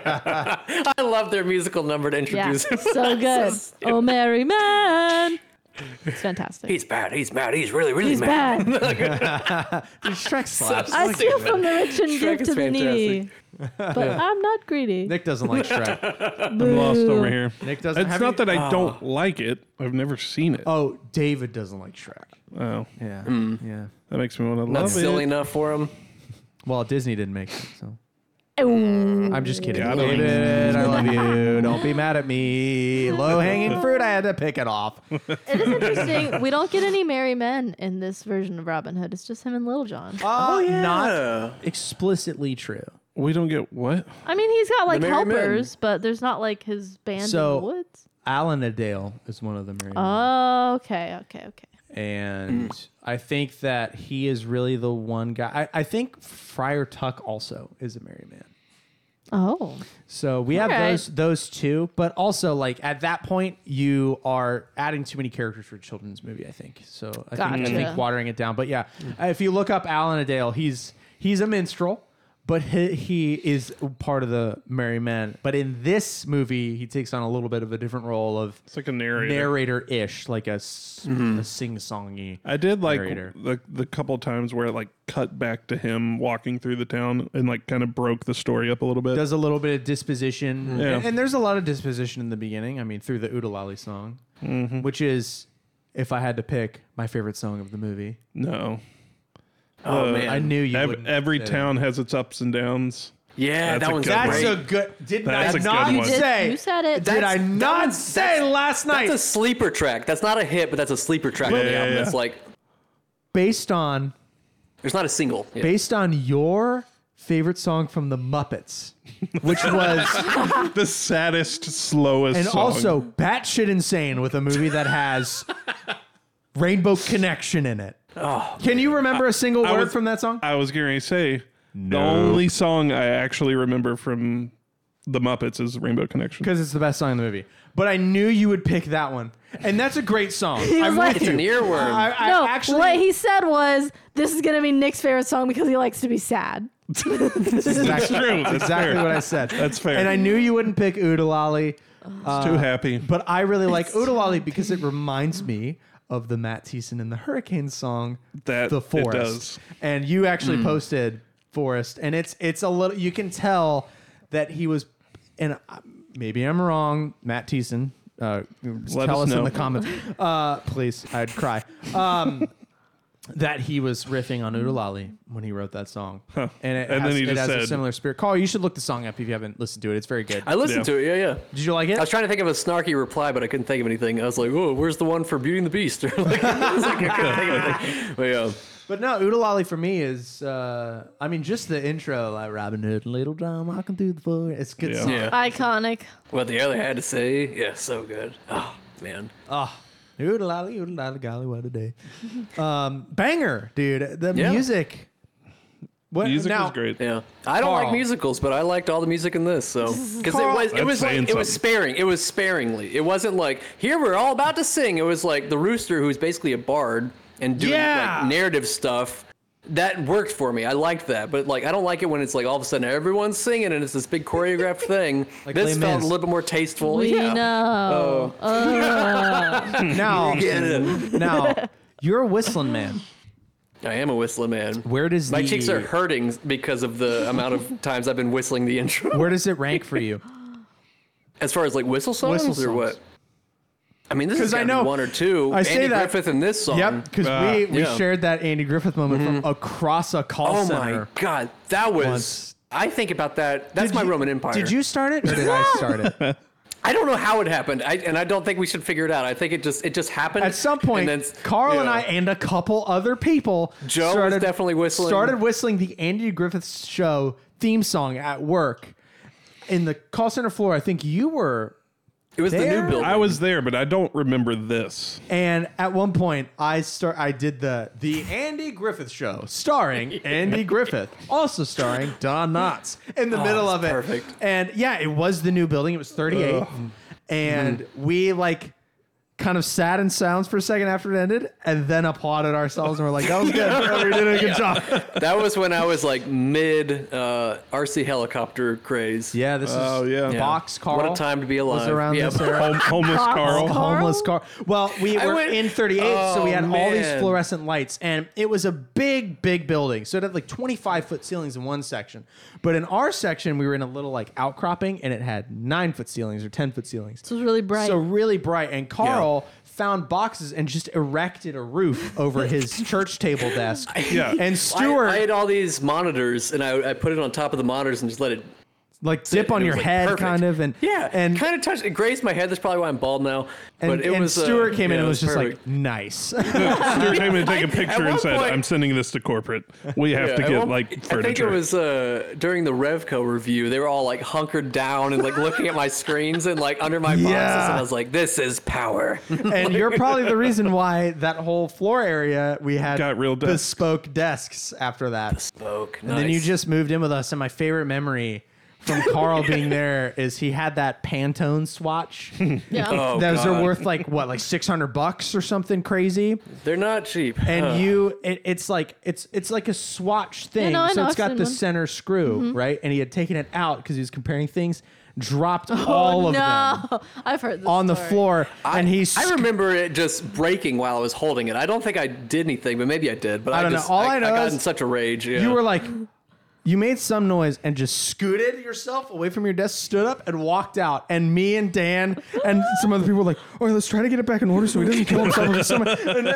Speaker 3: I love their musical number to
Speaker 1: Yeah,
Speaker 3: introduce him.
Speaker 1: so good. Oh, merry man. It's fantastic.
Speaker 3: He's bad. He's bad. He's really, really
Speaker 1: He's
Speaker 3: mad.
Speaker 1: bad.
Speaker 2: Dude, Shrek slaps.
Speaker 1: I steal from the rich and
Speaker 3: Shrek
Speaker 1: give
Speaker 3: is
Speaker 1: to the needy. But I'm not greedy.
Speaker 2: Nick doesn't like Shrek.
Speaker 4: I'm lost over here.
Speaker 2: Nick doesn't.
Speaker 4: It's
Speaker 2: have
Speaker 4: not
Speaker 2: you-
Speaker 4: that I don't like it. I've never seen it.
Speaker 2: Oh, David doesn't like Shrek.
Speaker 4: Oh,
Speaker 2: Yeah, yeah.
Speaker 4: that makes me want to
Speaker 3: Not
Speaker 4: love
Speaker 3: silly
Speaker 4: it.
Speaker 3: enough for him.
Speaker 2: Well, Disney didn't make it, so
Speaker 1: Ooh.
Speaker 2: I'm just kidding.
Speaker 4: Got him.
Speaker 2: David, I love you. Don't be mad at me. Low hanging fruit. I had to pick it off.
Speaker 1: It is interesting. We don't get any merry men in this version of Robin Hood. It's just him and Little John.
Speaker 2: Oh,
Speaker 3: yeah.
Speaker 2: Not explicitly true.
Speaker 4: We don't get what?
Speaker 1: I mean, he's got like
Speaker 3: merry men.
Speaker 1: helpers, but there's not like his band
Speaker 2: So-
Speaker 1: in the woods.
Speaker 2: Alan Adale is one of the merry men.
Speaker 1: Oh, okay, okay, okay.
Speaker 2: And I think that he is really the one guy. I, I think Friar Tuck also is a merry man.
Speaker 1: Oh,
Speaker 2: So we have
Speaker 1: Alright.
Speaker 2: those those two, but also like at that point you are adding too many characters for a children's movie. I think so. I think, I
Speaker 1: Gotcha.
Speaker 2: think watering it down. But yeah, if you look up Alan Adale, he's he's a minstrel, but he, he is part of the merry men. But in this movie, he takes on a little bit of a different role of
Speaker 4: It's like a narrator.
Speaker 2: narrator-ish, like a, s- a sing-songy.
Speaker 4: I did like
Speaker 2: narrator.
Speaker 4: the the couple times where it like cut back to him walking through the town and like kind of broke the story up a little bit.
Speaker 2: Does a little bit of disposition,
Speaker 4: Yeah.
Speaker 2: and, and there's a lot of disposition in the beginning. I mean, through the Oodalali song,
Speaker 4: Mm-hmm.
Speaker 2: which is, if I had to pick, my favorite song of the movie.
Speaker 4: No.
Speaker 3: Oh
Speaker 4: Uh,
Speaker 3: man,
Speaker 2: I knew you.
Speaker 4: Ev-
Speaker 2: wouldn't
Speaker 4: every
Speaker 2: say that.
Speaker 4: town has its ups and downs.
Speaker 3: yeah,
Speaker 4: That's
Speaker 3: that
Speaker 4: a
Speaker 3: one's
Speaker 4: good
Speaker 2: That's
Speaker 3: great.
Speaker 2: a good. Did
Speaker 4: That's
Speaker 2: I
Speaker 4: a good
Speaker 2: not
Speaker 4: one.
Speaker 1: you, did,
Speaker 2: say?
Speaker 1: you said it.
Speaker 2: Did I
Speaker 3: That's-
Speaker 2: not
Speaker 3: that's-
Speaker 2: say
Speaker 3: that's-
Speaker 2: last night?
Speaker 3: That's a sleeper track. That's not a hit, but that's a sleeper track on the
Speaker 4: Yeah,
Speaker 3: album.
Speaker 4: yeah,
Speaker 3: It's
Speaker 4: yeah.
Speaker 3: like
Speaker 2: based on
Speaker 3: there's not a single. Yeah.
Speaker 2: based on your favorite song from the Muppets, which was
Speaker 4: The saddest, slowest
Speaker 2: and
Speaker 4: song.
Speaker 2: also batshit insane with a movie that has Rainbow Connection in it.
Speaker 3: Oh,
Speaker 2: Can you remember a single
Speaker 4: I
Speaker 2: word
Speaker 4: was-
Speaker 2: from that song?
Speaker 4: I was going to say the only song I actually remember from the Muppets is Rainbow Connection.
Speaker 2: Because it's the best song in the movie. But I knew you would pick that one, and that's a great song.
Speaker 1: He was
Speaker 2: I'm
Speaker 1: like-
Speaker 2: with
Speaker 3: It's
Speaker 2: you.
Speaker 3: an earworm.
Speaker 2: I, I
Speaker 1: no,
Speaker 2: actually.
Speaker 1: what he said was, "This is gonna be Nick's favorite song because he likes to be sad."
Speaker 4: That's
Speaker 2: exactly,
Speaker 4: true. That's
Speaker 2: exactly
Speaker 4: fair.
Speaker 2: what I said.
Speaker 4: That's fair.
Speaker 2: And I knew you wouldn't pick Oodalali.
Speaker 4: It's too happy.
Speaker 2: But I really like Oodalali because it reminds me of the Matt Thiessen and the Hurricanes song,
Speaker 4: That
Speaker 2: The
Speaker 4: it
Speaker 2: Forest.
Speaker 4: does.
Speaker 2: And you actually posted Forest, and it's it's a little. You can tell that he was, and uh, maybe I'm wrong. Matt Thiessen, uh,
Speaker 4: Let
Speaker 2: tell
Speaker 4: us
Speaker 2: us in
Speaker 4: know.
Speaker 2: the comments, uh, please. I'd cry. Um, that he was riffing on Oodalali when he wrote that song, and it
Speaker 4: And
Speaker 2: has,
Speaker 4: then he
Speaker 2: it
Speaker 4: just
Speaker 2: has a
Speaker 4: said-
Speaker 2: similar spirit. Carl, you should look the song up if you haven't listened to it. It's very good.
Speaker 3: I listened
Speaker 4: Yeah.
Speaker 3: to it. Yeah, yeah.
Speaker 2: Did you like it?
Speaker 3: I was trying to think of a snarky reply, but I couldn't think of anything. I was like, "Oh, where's the one for Beauty and the Beast?" like, I was like, I couldn't think of anything. But yeah,
Speaker 2: But no, Oodalali for me is, uh, I mean, just the intro, like Robin Hood and Little John walking through the forest. It's a good
Speaker 4: Yeah.
Speaker 2: song.
Speaker 3: yeah.
Speaker 1: Iconic.
Speaker 3: What the other had to say, yeah, so good. Oh man,
Speaker 2: Oh, Oodalali, Oodalali, golly, what a day. um, banger, dude. The
Speaker 3: Yeah.
Speaker 2: music. What,
Speaker 4: Music
Speaker 2: now,
Speaker 4: was great.
Speaker 3: yeah. I don't
Speaker 2: Carl.
Speaker 3: like musicals, but I liked all the music in this. So because it
Speaker 2: Carl-
Speaker 3: was it
Speaker 4: That's
Speaker 3: was like,
Speaker 4: saying
Speaker 3: it was
Speaker 4: something.
Speaker 3: sparing. It was sparingly. It wasn't like here we're all about to sing. It was like the rooster who's basically a bard and doing
Speaker 2: Yeah.
Speaker 3: like narrative stuff. That worked for me. I liked that, but like I don't like it when it's like all of a sudden everyone's singing and it's this big choreographed thing.
Speaker 2: Like
Speaker 3: this
Speaker 2: Les
Speaker 3: felt
Speaker 2: Mis.
Speaker 3: a little bit more tasteful.
Speaker 1: We
Speaker 3: yeah.
Speaker 1: know. Uh,
Speaker 2: Now,
Speaker 3: Get it.
Speaker 2: now, you're a whistling man.
Speaker 3: I am a whistling man.
Speaker 2: Where does
Speaker 3: My
Speaker 2: the,
Speaker 3: cheeks are hurting because of the amount of times I've been whistling the intro.
Speaker 2: Where does it rank for you?
Speaker 3: As far as like whistle songs
Speaker 2: Whistle
Speaker 3: or
Speaker 2: songs.
Speaker 3: what? I mean, this is
Speaker 2: 'Cause I
Speaker 3: I
Speaker 2: know-
Speaker 3: know one or two.
Speaker 2: I say
Speaker 3: Andy
Speaker 2: that-
Speaker 3: Griffith in this song.
Speaker 2: Yep, because
Speaker 4: Uh,
Speaker 2: we, we
Speaker 3: yeah.
Speaker 2: shared that Andy Griffith moment from across a call
Speaker 3: Oh
Speaker 2: center.
Speaker 3: my god, that was.
Speaker 2: Once.
Speaker 3: I think about that. That's
Speaker 2: Did
Speaker 3: my
Speaker 2: you-
Speaker 3: Roman Empire.
Speaker 2: Did you start it or did I start it?
Speaker 3: I don't know how it happened, I, and I don't think we should figure it out. I think it just it just happened.
Speaker 2: At some point,
Speaker 3: and then,
Speaker 2: Carl and
Speaker 3: yeah.
Speaker 2: I and a couple other people
Speaker 3: Joe was
Speaker 2: started,
Speaker 3: definitely whistling.
Speaker 2: started whistling the Andy Griffith Show theme song at work. In the call center floor, I think you were,
Speaker 3: It was the
Speaker 2: there?
Speaker 3: new building.
Speaker 4: I was there, but I don't remember this.
Speaker 2: and at one point I start. I did the the Andy Griffith Show, starring Andy Griffith, also starring Don Knotts in the middle of it.
Speaker 3: perfect.
Speaker 2: And yeah, it was the new building. It was thirty-eight, and we like kind of sat in silence for a second after it ended, and then applauded ourselves, and we're like, "That was good. We did a good job."
Speaker 3: That was when I was like mid uh, R C helicopter craze.
Speaker 2: Yeah, this
Speaker 4: Oh,
Speaker 2: is
Speaker 4: yeah.
Speaker 3: Yeah.
Speaker 2: Box Carl.
Speaker 3: What a time to be alive.
Speaker 2: Was around
Speaker 3: Yeah.
Speaker 2: this era.
Speaker 4: Home, homeless Carl.
Speaker 1: Carl?
Speaker 2: Homeless car. Well, we
Speaker 3: I
Speaker 2: were
Speaker 3: went-
Speaker 2: in thirty-eight, so we had
Speaker 3: Oh,
Speaker 2: all these
Speaker 3: man.
Speaker 2: fluorescent lights, and it was a big, big building. So it had like twenty-five foot ceilings in one section, but in our section, we were in a little like outcropping, and it had nine foot ceilings or ten foot ceilings.
Speaker 1: It was really bright.
Speaker 2: So really bright, and Carl found boxes and just erected a roof over his church table desk.
Speaker 4: Yeah.
Speaker 2: And Stuart
Speaker 3: I, I had all these monitors, and I, I put it on top of the monitors and just let it.
Speaker 2: like dip on
Speaker 3: it
Speaker 2: your
Speaker 3: was, like,
Speaker 2: head,
Speaker 3: perfect.
Speaker 2: kind of, and
Speaker 3: Yeah,
Speaker 2: and
Speaker 3: kind of touched. It grazed my head. That's probably why I'm bald now.
Speaker 2: and,
Speaker 3: But it
Speaker 2: and
Speaker 3: was. uh,
Speaker 2: Stuart came in
Speaker 3: yeah,
Speaker 2: and
Speaker 3: it
Speaker 2: was just
Speaker 3: perfect.
Speaker 2: like, nice.
Speaker 4: Stuart came in to take a
Speaker 3: At
Speaker 4: picture
Speaker 3: one
Speaker 4: and said,
Speaker 3: point-
Speaker 4: I'm sending this to corporate. We have
Speaker 3: Yeah,
Speaker 4: to
Speaker 3: at
Speaker 4: get
Speaker 3: one-
Speaker 4: like
Speaker 3: I think
Speaker 4: furniture.
Speaker 3: it was uh, during the Revco review. They were all like hunkered down and like looking at my screens and like under my boxes,
Speaker 2: Yeah.
Speaker 3: and I was like, "This is power."
Speaker 2: And you're probably the reason why that whole floor area we had
Speaker 4: Got real desks.
Speaker 2: bespoke desks after that.
Speaker 3: Spoke.
Speaker 2: And then you just moved in with us. And my favorite memory from Carl being there is he had that Pantone swatch.
Speaker 1: yeah.
Speaker 3: Oh,
Speaker 2: Those
Speaker 3: God.
Speaker 2: are worth like what, like six hundred bucks or something crazy.
Speaker 3: They're not cheap.
Speaker 2: And
Speaker 3: Uh,
Speaker 2: you, it, it's like it's it's like a swatch thing.
Speaker 1: no, I
Speaker 2: so
Speaker 1: know,
Speaker 2: it's
Speaker 1: I've
Speaker 2: got
Speaker 1: seen
Speaker 2: the
Speaker 1: one.
Speaker 2: center screw, right? And he had taken it out because he was comparing things. Dropped
Speaker 1: Oh,
Speaker 2: all of
Speaker 1: no.
Speaker 2: them
Speaker 1: I've heard this
Speaker 2: on the
Speaker 1: story.
Speaker 2: floor,
Speaker 3: I,
Speaker 2: and he.
Speaker 3: I remember it just breaking while I was holding it. I don't think I did anything, but maybe I did. But I,
Speaker 2: I don't know.
Speaker 3: just,
Speaker 2: All I know
Speaker 3: got
Speaker 2: is
Speaker 3: in such a rage. Yeah.
Speaker 2: You were like, you made some noise and just scooted yourself away from your desk, stood up, and walked out. And me and Dan and some other people were like, "Oh, let's try to get it back in order so he doesn't kill himself." with someone." And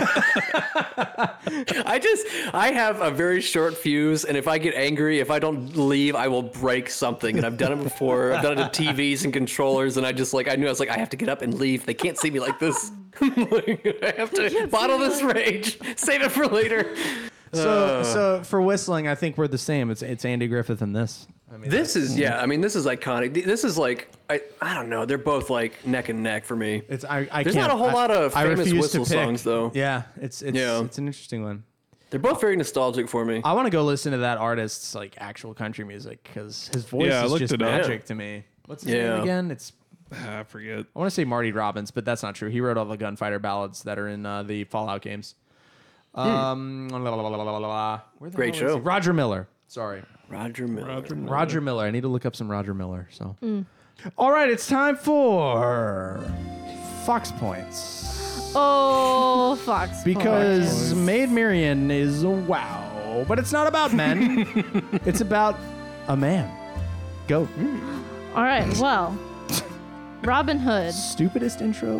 Speaker 3: I just, I have a very short fuse, and if I get angry, if I don't leave, I will break something. And I've done it before. I've done it to T Vs and controllers, and I just like, I knew I was like, I have to get up and leave. They can't see me like this. Like, I have to bottle this rage, save it for later.
Speaker 2: so, so for whistling, I think we're the same. It's it's Andy Griffith in this. I mean,
Speaker 3: This is, yeah, I mean, this is iconic. This is like, I, I don't know, they're both like neck and neck for me.
Speaker 2: it's I. I
Speaker 3: There's
Speaker 2: can't,
Speaker 3: not a whole
Speaker 2: I-
Speaker 3: lot of
Speaker 2: I
Speaker 3: famous
Speaker 2: refuse to
Speaker 3: whistle
Speaker 2: pick.
Speaker 3: songs, though.
Speaker 2: Yeah, it's it's
Speaker 3: Yeah.
Speaker 2: it's an interesting one.
Speaker 3: They're both very nostalgic for me.
Speaker 2: I want to go listen to that artist's like actual country music because his voice
Speaker 4: Yeah, I
Speaker 2: is
Speaker 4: looked
Speaker 2: just
Speaker 4: it up.
Speaker 2: magic to me. What's his name
Speaker 3: Yeah.
Speaker 2: again? It's
Speaker 4: I forget.
Speaker 2: I want to say Marty Robbins, but that's not true. He wrote all the gunfighter ballads that are in uh, the Fallout games. Um, la, la, la, la, la, la, la. Where the
Speaker 3: Great
Speaker 2: hell is
Speaker 3: show.
Speaker 2: he? Roger Miller. Sorry,
Speaker 3: Roger Miller.
Speaker 2: Roger Miller. I need to look up some Roger Miller. So, all right, it's time for Fox Points
Speaker 1: Oh, Fox.
Speaker 2: because Maid Marian is a wow, but it's not about men. It's about a man. Go.
Speaker 1: All right. Well, Robin Hood.
Speaker 2: Stupidest intro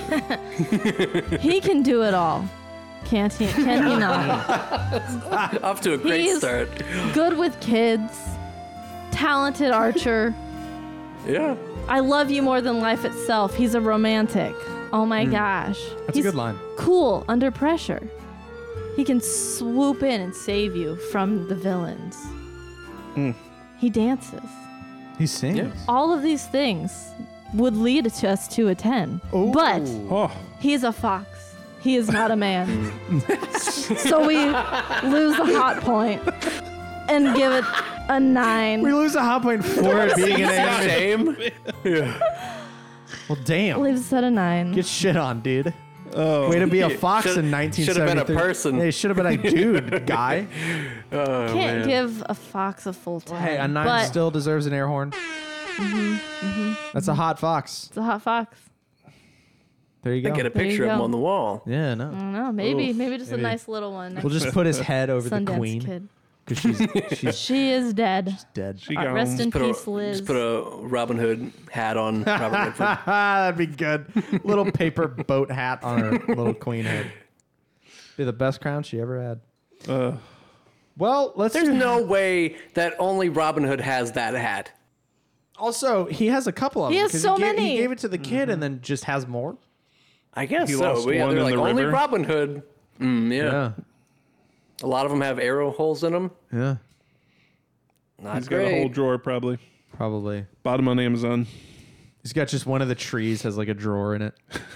Speaker 2: ever.
Speaker 1: He can do it all. Can't he? Can he not?
Speaker 3: Off to a great
Speaker 1: He's-
Speaker 3: start.
Speaker 1: Good with kids. Talented archer.
Speaker 3: Yeah.
Speaker 1: I love you more than life itself. He's a romantic. Oh my gosh.
Speaker 2: That's
Speaker 1: He's
Speaker 2: a good line.
Speaker 1: Cool under pressure. He can swoop in and save you from the villains. He dances.
Speaker 2: He sings.
Speaker 3: Yeah.
Speaker 1: All of these things would lead us to a ten.
Speaker 2: Ooh.
Speaker 1: But
Speaker 4: Oh,
Speaker 1: he's a fox. He is not a man. So we lose the hot point and give it a nine.
Speaker 2: We lose a hot point for it being an anime.
Speaker 3: Shame. Yeah.
Speaker 2: Well, damn.
Speaker 1: Leaves us at a nine.
Speaker 2: Get shit on, dude.
Speaker 4: oh.
Speaker 2: Way to be a
Speaker 3: Yeah,
Speaker 2: fox
Speaker 3: should-
Speaker 2: in nineteen
Speaker 3: should have
Speaker 2: seventy-three.
Speaker 3: been a person.
Speaker 2: Hey, should have been a dude, guy.
Speaker 3: Oh,
Speaker 1: Can't
Speaker 3: man.
Speaker 1: give a fox a full ten.
Speaker 2: Hey, a nine
Speaker 1: but
Speaker 2: still deserves an air horn. That's a hot fox.
Speaker 1: it's a hot fox.
Speaker 2: There you
Speaker 3: I
Speaker 2: go.
Speaker 3: get a
Speaker 1: There you
Speaker 3: picture of him
Speaker 1: go.
Speaker 3: on the wall.
Speaker 2: Yeah,
Speaker 1: I
Speaker 2: no.
Speaker 1: don't know. Maybe,
Speaker 3: Oof.
Speaker 1: maybe just
Speaker 2: Maybe.
Speaker 1: a nice little one.
Speaker 2: We'll just put his head over the
Speaker 1: Sundance
Speaker 2: queen
Speaker 1: Kid.
Speaker 2: because she's she's
Speaker 1: She is dead.
Speaker 2: dead.
Speaker 4: She
Speaker 1: Uh,
Speaker 4: gone.
Speaker 1: rest in
Speaker 3: Put
Speaker 1: peace,
Speaker 3: a,
Speaker 1: Liz.
Speaker 3: just put a Robin Hood hat on Robin Redford.
Speaker 2: That'd be good. Little paper boat hat on her little queen head. Be the best crown she ever had.
Speaker 4: Uh,
Speaker 2: Well, let's.
Speaker 3: There's no way that only Robin Hood has that hat.
Speaker 2: Also, he has a couple of
Speaker 1: He
Speaker 2: them.
Speaker 1: has
Speaker 2: 'cause
Speaker 1: so
Speaker 2: he gave,
Speaker 1: many.
Speaker 2: He gave it to the kid and then just has more.
Speaker 3: I guess
Speaker 4: He
Speaker 3: so.
Speaker 4: lost
Speaker 3: But yeah,
Speaker 4: one
Speaker 3: they're
Speaker 4: in
Speaker 3: like
Speaker 4: the
Speaker 3: only
Speaker 4: river?
Speaker 3: Robin Hood. Mm, yeah.
Speaker 2: Yeah.
Speaker 3: A lot of them have arrow holes in them.
Speaker 2: Yeah.
Speaker 3: Not
Speaker 4: he's got a whole
Speaker 3: great.
Speaker 4: drawer probably.
Speaker 2: Probably.
Speaker 4: Bought him on Amazon.
Speaker 2: He's got just one of the trees has like a drawer in it.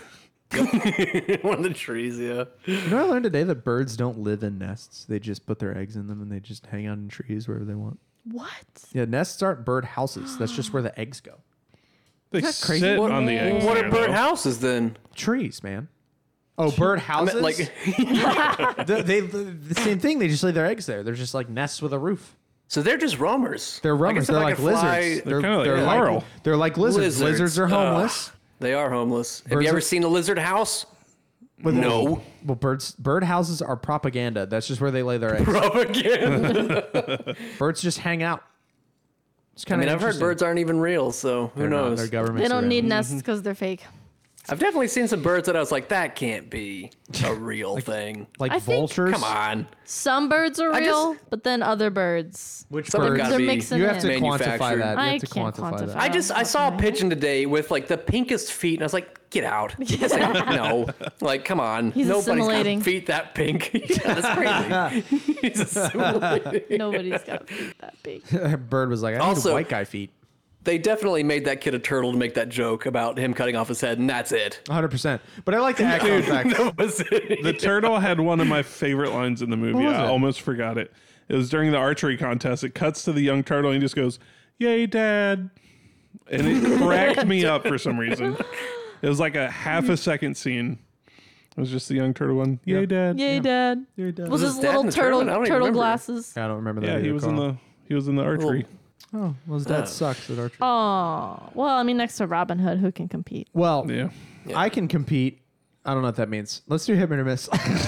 Speaker 3: One of the trees, yeah.
Speaker 2: You know, I learned today that birds don't live in nests. They just put their eggs in them and they just hang out in trees wherever they want.
Speaker 1: What?
Speaker 2: Yeah, nests aren't bird houses. That's just where the eggs go.
Speaker 4: They
Speaker 2: that crazy?
Speaker 4: sit
Speaker 3: What-
Speaker 4: on the eggs.
Speaker 3: What
Speaker 4: there,
Speaker 3: are bird
Speaker 4: though.
Speaker 3: houses then?
Speaker 2: Trees, man. Oh, bird
Speaker 3: I
Speaker 2: houses?
Speaker 3: meant, like,
Speaker 2: the, they, the, the same thing. They just lay their eggs there. They're just like nests with a roof.
Speaker 3: so they're just roamers.
Speaker 2: They're
Speaker 3: I
Speaker 2: runners.
Speaker 3: guess if
Speaker 2: They're
Speaker 3: I
Speaker 2: like
Speaker 3: could fly-
Speaker 2: lizards.
Speaker 4: They're kinda like
Speaker 2: they're
Speaker 4: Laurel.
Speaker 2: they're like lizards.
Speaker 3: Lizards.
Speaker 2: Lizards are homeless.
Speaker 3: Ugh, they are homeless. Have
Speaker 2: Birds
Speaker 3: you ever
Speaker 2: are-
Speaker 3: seen a lizard house?
Speaker 2: With-
Speaker 3: No.
Speaker 2: Well, birds bird houses are propaganda. That's just where they lay their eggs.
Speaker 3: Propaganda.
Speaker 2: Birds just hang out. It's
Speaker 3: I
Speaker 2: kind
Speaker 3: mean,
Speaker 2: of
Speaker 3: I've heard birds aren't even real, so who
Speaker 2: They're not.
Speaker 3: knows?
Speaker 2: They're government.
Speaker 1: They don't need nests
Speaker 2: Mm-hmm.
Speaker 1: because they're fake.
Speaker 3: I've definitely seen some birds that I was like, that can't be a real thing.
Speaker 2: like
Speaker 1: I think-
Speaker 2: vultures.
Speaker 3: Come on.
Speaker 1: Some birds are
Speaker 3: I
Speaker 1: real,
Speaker 3: just-
Speaker 1: but then other birds.
Speaker 2: Which
Speaker 3: Some have
Speaker 2: birds?
Speaker 3: gotta
Speaker 1: They're
Speaker 3: be
Speaker 1: mixing
Speaker 2: You
Speaker 1: it
Speaker 2: have to
Speaker 1: in.
Speaker 2: quantify
Speaker 3: manufactured.
Speaker 2: that. You
Speaker 1: I
Speaker 2: have to
Speaker 1: can't
Speaker 2: quantify,
Speaker 1: quantify.
Speaker 2: that.
Speaker 3: I just I saw a pigeon today with like the pinkest feet, and I was like, "Get out!" This ain't- no, like, come on,
Speaker 1: He's
Speaker 3: nobody's
Speaker 1: assimilating.
Speaker 3: got feet that pink. Yeah, that's crazy. He's assimilating.
Speaker 1: Nobody's got feet that big.
Speaker 2: Bird was like, I need
Speaker 3: Also-
Speaker 2: white guy feet.
Speaker 3: They definitely made that kid a turtle to make that joke about him cutting off his head, and that's it.
Speaker 2: one hundred percent. But I like the echo effect.
Speaker 3: That was it.
Speaker 4: The turtle had one of my favorite lines in the movie.
Speaker 2: was
Speaker 4: I
Speaker 2: it?
Speaker 4: almost forgot it. It was during the archery contest. It cuts to the young turtle and he just goes, "Yay, Dad!" And it cracked me up for some reason. It was like a half a second scene. It was just the young turtle one. Yay,
Speaker 2: Yeah.
Speaker 4: Dad!
Speaker 1: Yay, Dad.
Speaker 2: You're done.
Speaker 1: Was
Speaker 3: Was
Speaker 1: his
Speaker 3: his dad
Speaker 1: little
Speaker 3: in the
Speaker 1: turtle
Speaker 3: tournament? I don't even
Speaker 1: turtle
Speaker 3: remember.
Speaker 1: glasses?
Speaker 2: I don't remember that.
Speaker 4: Yeah, he
Speaker 2: either,
Speaker 4: was in
Speaker 2: Carl.
Speaker 4: the he was in the archery.
Speaker 2: Oh, well, his dad
Speaker 3: Uh.
Speaker 2: sucks at archery.
Speaker 1: Oh, well, I mean, next to Robin Hood, who can compete?
Speaker 2: Well,
Speaker 4: Yeah.
Speaker 2: I can compete. I don't know what that means. Let's do hit me or miss.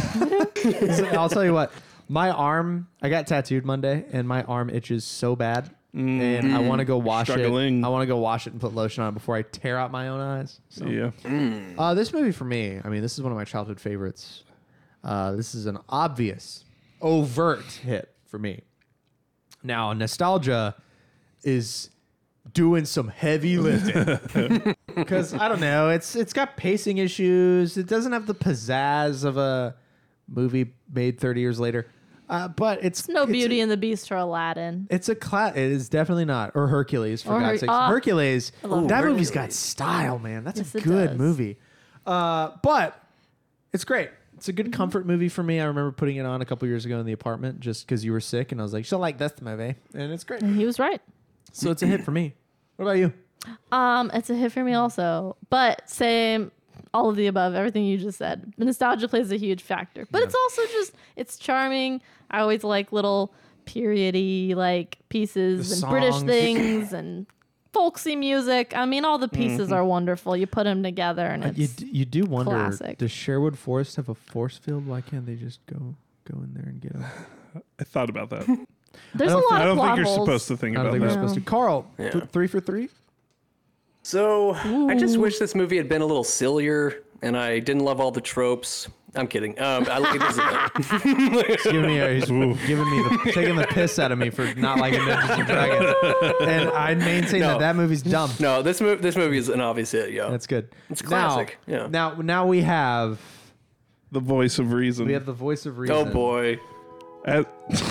Speaker 2: I'll tell you what. My arm, I got tattooed Monday, and my arm itches so bad, and I want to go wash
Speaker 4: Struggling.
Speaker 2: it. I want to go wash it and put lotion on it before I tear out my own eyes. So.
Speaker 4: Yeah.
Speaker 2: Uh, this movie for me, I mean, this is one of my childhood favorites. Uh, this is an obvious, overt hit for me. Now, nostalgia is doing some heavy lifting because I don't know, it's it's got pacing issues. It doesn't have the pizzazz of a movie made thirty years later, uh, but it's
Speaker 1: No
Speaker 2: it's
Speaker 1: Beauty
Speaker 2: A,
Speaker 1: and the Beast or Aladdin.
Speaker 2: it's a class. It is definitely not, or Hercules for
Speaker 1: Or
Speaker 2: God's
Speaker 1: Her-
Speaker 2: sake.
Speaker 1: ah.
Speaker 2: Hercules.
Speaker 1: love
Speaker 2: That
Speaker 3: Hercules.
Speaker 2: movie's got style, man. That's
Speaker 1: Yes,
Speaker 2: a
Speaker 1: it
Speaker 2: good
Speaker 1: does.
Speaker 2: movie. Uh, but it's great. It's a good comfort movie for me. I remember putting it on a couple years ago in the apartment just because you were sick, and I was like, "She'll like this movie," and it's great.
Speaker 1: And he was right.
Speaker 2: So it's a hit for me. What about you?
Speaker 1: Um, it's a hit for me also, but same, all of the above, everything you just said. The nostalgia plays a huge factor, but it's also just it's charming. I always like little periody like pieces
Speaker 2: The
Speaker 1: and British
Speaker 2: songs.
Speaker 1: things and folksy music. I mean, all the pieces are wonderful. You put them together, and
Speaker 2: Uh, you,
Speaker 1: it's
Speaker 2: d- you do wonder,
Speaker 1: classic.
Speaker 2: does Sherwood Forest have a force field? Why can't they just go go in there and get them?
Speaker 4: I thought about that.
Speaker 1: there's a
Speaker 2: don't
Speaker 1: lot
Speaker 4: I
Speaker 1: of
Speaker 4: don't
Speaker 1: plot
Speaker 4: think you're
Speaker 1: holes.
Speaker 4: supposed to think
Speaker 2: I don't
Speaker 4: about
Speaker 2: think we're
Speaker 4: that.
Speaker 2: supposed to. Carl,
Speaker 3: Yeah.
Speaker 2: th- three for three?
Speaker 3: So I just wish this movie had been a little sillier, and I didn't love all the tropes. I'm kidding. Um, I like this.
Speaker 2: He's giving me, a, he's giving me the, taking the piss out of me for not liking Dungeons and Dragons, and I maintain
Speaker 3: No.
Speaker 2: that that movie's dumb.
Speaker 3: No, this movie this movie is an obvious hit. Yo,
Speaker 2: That's good.
Speaker 3: It's classic,
Speaker 2: Now,
Speaker 3: yeah.
Speaker 2: now, now we have
Speaker 4: The voice of reason.
Speaker 2: we have the voice of reason.
Speaker 3: oh boy.
Speaker 4: As,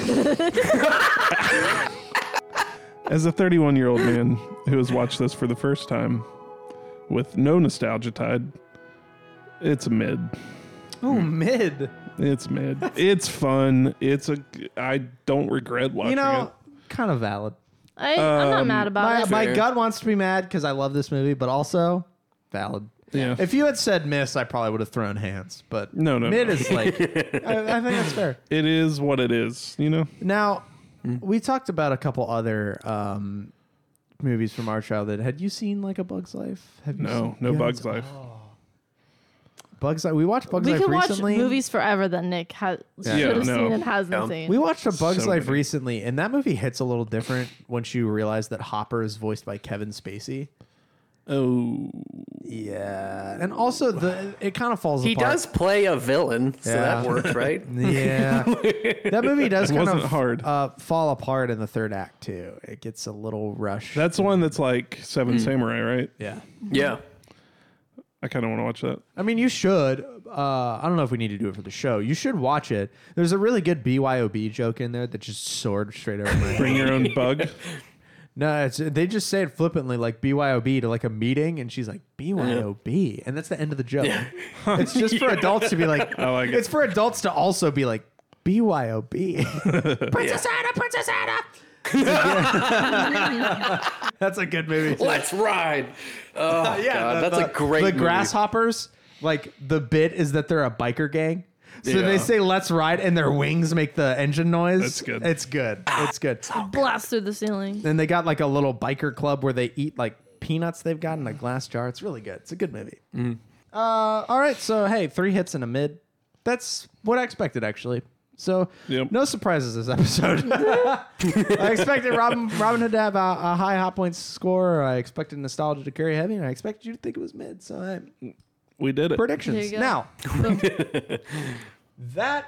Speaker 4: as a thirty-one year old man who has watched this for the first time with no nostalgia tied, it's a mid.
Speaker 2: Oh, mid.
Speaker 4: It's mid. It's fun. It's a. I don't regret watching
Speaker 2: You know,
Speaker 4: it.
Speaker 2: kind of valid.
Speaker 1: I, I'm not
Speaker 4: Um,
Speaker 1: mad about
Speaker 2: My,
Speaker 1: it.
Speaker 2: my
Speaker 3: Fair.
Speaker 2: gut wants to be mad because I love this movie, but also valid.
Speaker 4: Yeah.
Speaker 2: If you had said miss, I probably would have thrown hands. But
Speaker 4: No, no,
Speaker 2: mid
Speaker 4: no.
Speaker 2: is like, I, I think that's fair.
Speaker 4: It is what it is. You know.
Speaker 2: Now, we talked about a couple other um, movies from our childhood. Had you seen like a Bug's Life? Have you
Speaker 4: No.
Speaker 2: seen,
Speaker 4: No
Speaker 2: you
Speaker 4: Bugs
Speaker 2: haven't-
Speaker 4: Life.
Speaker 2: Bugs Life. We watched Bugs
Speaker 1: we
Speaker 2: Life
Speaker 1: can watch
Speaker 2: recently.
Speaker 1: movies forever that Nick has
Speaker 2: Yeah.
Speaker 1: should have
Speaker 4: Yeah, no.
Speaker 1: seen and hasn't
Speaker 3: Yeah.
Speaker 1: seen.
Speaker 2: We watched a Bug's
Speaker 4: So
Speaker 2: Life
Speaker 4: many.
Speaker 2: recently, and that movie hits a little different once you realize that Hopper is voiced by Kevin Spacey.
Speaker 4: Oh.
Speaker 2: Yeah, and also the it kind of falls
Speaker 3: He
Speaker 2: apart.
Speaker 3: does play a villain, so
Speaker 2: Yeah.
Speaker 3: that works, right?
Speaker 2: Yeah, that movie does
Speaker 4: It
Speaker 2: kind
Speaker 4: wasn't
Speaker 2: of
Speaker 4: hard.
Speaker 2: Uh, fall apart in the third act too. It gets a little rushed.
Speaker 4: That's the one that's like Seven Samurai, right?
Speaker 2: yeah.
Speaker 3: Yeah.
Speaker 4: I kind of want to watch that.
Speaker 2: I mean, you should. Uh, I don't know if we need to do it for the show. You should watch it. There's a really good B Y O B joke in there that just soared straight over my head.
Speaker 4: Bring your own bug.
Speaker 2: No, it's, they just say it flippantly, like B Y O B to like a meeting, and she's like B Y O B, and that's the end of the joke. It's just for adults to be like.
Speaker 4: I like it.
Speaker 2: It's for adults to also be like B Y O B. Princess Anna, Princess Anna. That's a good movie. Too.
Speaker 3: Let's ride. Oh,
Speaker 2: yeah,
Speaker 3: God,
Speaker 2: the-
Speaker 3: that's
Speaker 2: the-
Speaker 3: a great
Speaker 2: The
Speaker 3: movie.
Speaker 2: grasshoppers, like the bit is that they're a biker gang. So
Speaker 3: Yeah.
Speaker 2: they say "Let's ride" and their wings make the engine noise.
Speaker 4: That's good.
Speaker 2: It's good. It's good.
Speaker 1: Blast through the ceiling.
Speaker 2: And they got like a little biker club where they eat like peanuts they've got in a glass jar. It's really good. It's a good movie.
Speaker 3: Mm-hmm.
Speaker 2: Uh, all right. So, hey, three hits and a mid. That's what I expected, actually. So,
Speaker 4: Yep.
Speaker 2: no surprises this episode. I expected Robin, Robin Hood to have a, a high hot points score. I expected nostalgia to carry heavy, and I expected you to think it was mid. So, hey,
Speaker 4: We did it.
Speaker 2: predictions.
Speaker 1: There you go.
Speaker 2: Now, that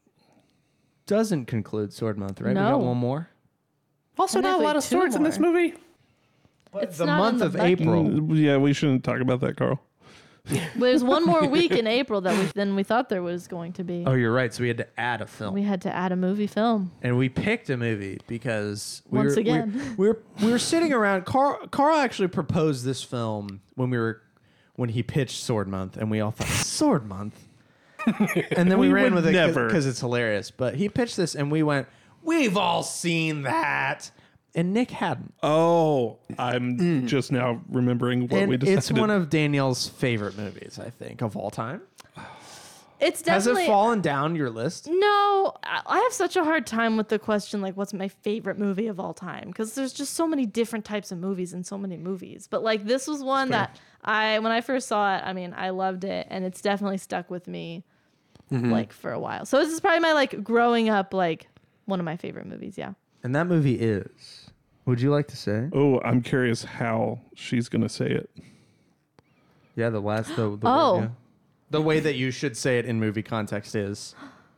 Speaker 2: doesn't conclude Sword Month, right? We
Speaker 1: No.
Speaker 2: got one more.
Speaker 3: Also, not a
Speaker 1: Technically
Speaker 3: lot of
Speaker 1: two
Speaker 3: swords in this
Speaker 1: more.
Speaker 3: movie.
Speaker 1: It's
Speaker 2: the
Speaker 1: not
Speaker 2: month
Speaker 1: in the
Speaker 2: of
Speaker 1: bucket.
Speaker 2: April.
Speaker 4: Mm, Yeah, we shouldn't talk about that, Carl.
Speaker 1: There's one more week in April that we than we thought there was going to be.
Speaker 2: Oh, you're right. So we had to add a film.
Speaker 1: We had to add a movie film.
Speaker 2: And we picked a movie because we
Speaker 1: Once
Speaker 2: were,
Speaker 1: again.
Speaker 2: we, we were we were sitting around. Carl Carl actually proposed this film when we were when he pitched Sword Month, and we all thought Sword Month. And then we,
Speaker 4: We
Speaker 2: ran
Speaker 4: would
Speaker 2: with it
Speaker 4: never.
Speaker 2: because it's hilarious. But he pitched this, and we went, "We've all seen that," and Nick hadn't.
Speaker 4: Oh, I'm just now remembering what
Speaker 2: And
Speaker 4: we decided.
Speaker 2: it's one of Danielle's favorite movies, I think, of all time.
Speaker 1: It's
Speaker 2: Has
Speaker 1: definitely
Speaker 2: it fallen down your list?
Speaker 1: No, I I have such a hard time with the question, like, what's my favorite movie of all time? Because there's just so many different types of movies and so many movies. But, like, this was one that I, when I first saw it, I mean, I loved it. And it's definitely stuck with me, like, for a while. So this is probably my, like, growing up, like, one of my favorite movies, yeah.
Speaker 2: And that movie is. Would you like to say?
Speaker 4: Oh, I'm curious how she's going to say it.
Speaker 2: Yeah, the last the, the
Speaker 1: Oh.
Speaker 2: word, yeah. The way that you should say it in movie context is.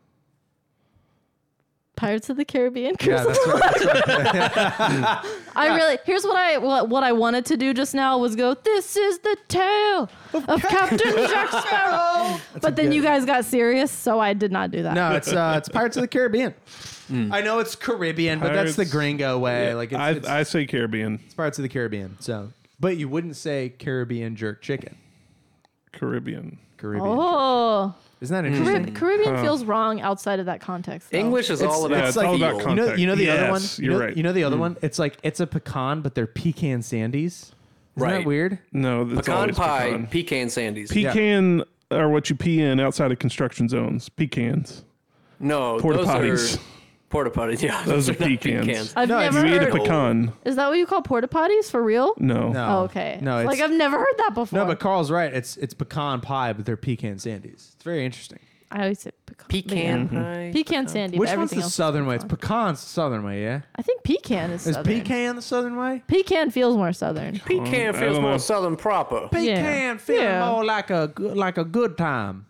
Speaker 1: Pirates of the Caribbean.
Speaker 2: Yeah,
Speaker 1: Cruise
Speaker 2: that's right. That's right.
Speaker 1: I really here's what I what, what I wanted to do just now was go, this is the tale of Captain Jack Sparrow. But then
Speaker 2: good-
Speaker 1: you guys got serious, so I did not do that.
Speaker 2: No, it's uh, it's Pirates of the Caribbean. I know it's Caribbean, but that's the
Speaker 4: Pirates-
Speaker 2: gringo way. Like it's,
Speaker 4: I,
Speaker 2: it's,
Speaker 4: I say Caribbean.
Speaker 2: it's Pirates of the Caribbean. So, but you wouldn't say Caribbean jerk chicken.
Speaker 4: Caribbean.
Speaker 2: Caribbean.
Speaker 1: Oh,
Speaker 2: Isn't that interesting?
Speaker 1: Carib- Caribbean feels wrong outside of that context. though.
Speaker 3: English is
Speaker 2: It's-
Speaker 3: all
Speaker 2: yeah,
Speaker 3: about
Speaker 2: it's
Speaker 4: all
Speaker 2: like-
Speaker 4: about
Speaker 3: feel.
Speaker 2: You know, you know the other one.
Speaker 4: Yes,
Speaker 2: You
Speaker 4: you're
Speaker 2: know,
Speaker 4: right.
Speaker 2: you know the other one. It's like it's a pecan, but they're pecan sandies. Isn't
Speaker 3: Right.
Speaker 2: that weird?
Speaker 4: No, it's
Speaker 3: Pecan
Speaker 4: always
Speaker 3: pie,
Speaker 4: pecan.
Speaker 3: pecan sandies.
Speaker 4: Pecan are what you pee in outside of construction zones. Pecans.
Speaker 3: no,
Speaker 4: Porta
Speaker 3: those
Speaker 4: potties.
Speaker 3: are porta potties. Yeah,
Speaker 4: Those are
Speaker 3: not
Speaker 4: pecans.
Speaker 1: I've
Speaker 2: No, if
Speaker 1: never
Speaker 4: You eat a
Speaker 1: heard.
Speaker 4: pecan.
Speaker 1: Is that what you call porta potties for real?
Speaker 4: No.
Speaker 2: No.
Speaker 1: Oh, okay.
Speaker 2: No, it's,
Speaker 1: like I've never heard that before.
Speaker 2: no, but Carl's right. It's it's pecan pie, but they're pecan sandies. It's very interesting.
Speaker 1: I always say pecan.
Speaker 3: Pecan
Speaker 1: yeah.
Speaker 3: pie.
Speaker 1: Pecan sandy.
Speaker 2: Which
Speaker 1: but
Speaker 2: one's
Speaker 1: everything
Speaker 2: the
Speaker 1: else is
Speaker 2: southern way? It's
Speaker 1: pecan.
Speaker 2: pecan's the southern way, yeah.
Speaker 1: I think pecan is
Speaker 2: Is
Speaker 1: southern.
Speaker 2: pecan the southern way?
Speaker 1: Pecan feels more southern.
Speaker 3: Pecan
Speaker 4: I
Speaker 3: feels
Speaker 4: don't
Speaker 3: more
Speaker 4: know.
Speaker 3: southern proper.
Speaker 2: Pecan feeling
Speaker 1: Yeah.
Speaker 2: more like a good, like a good time.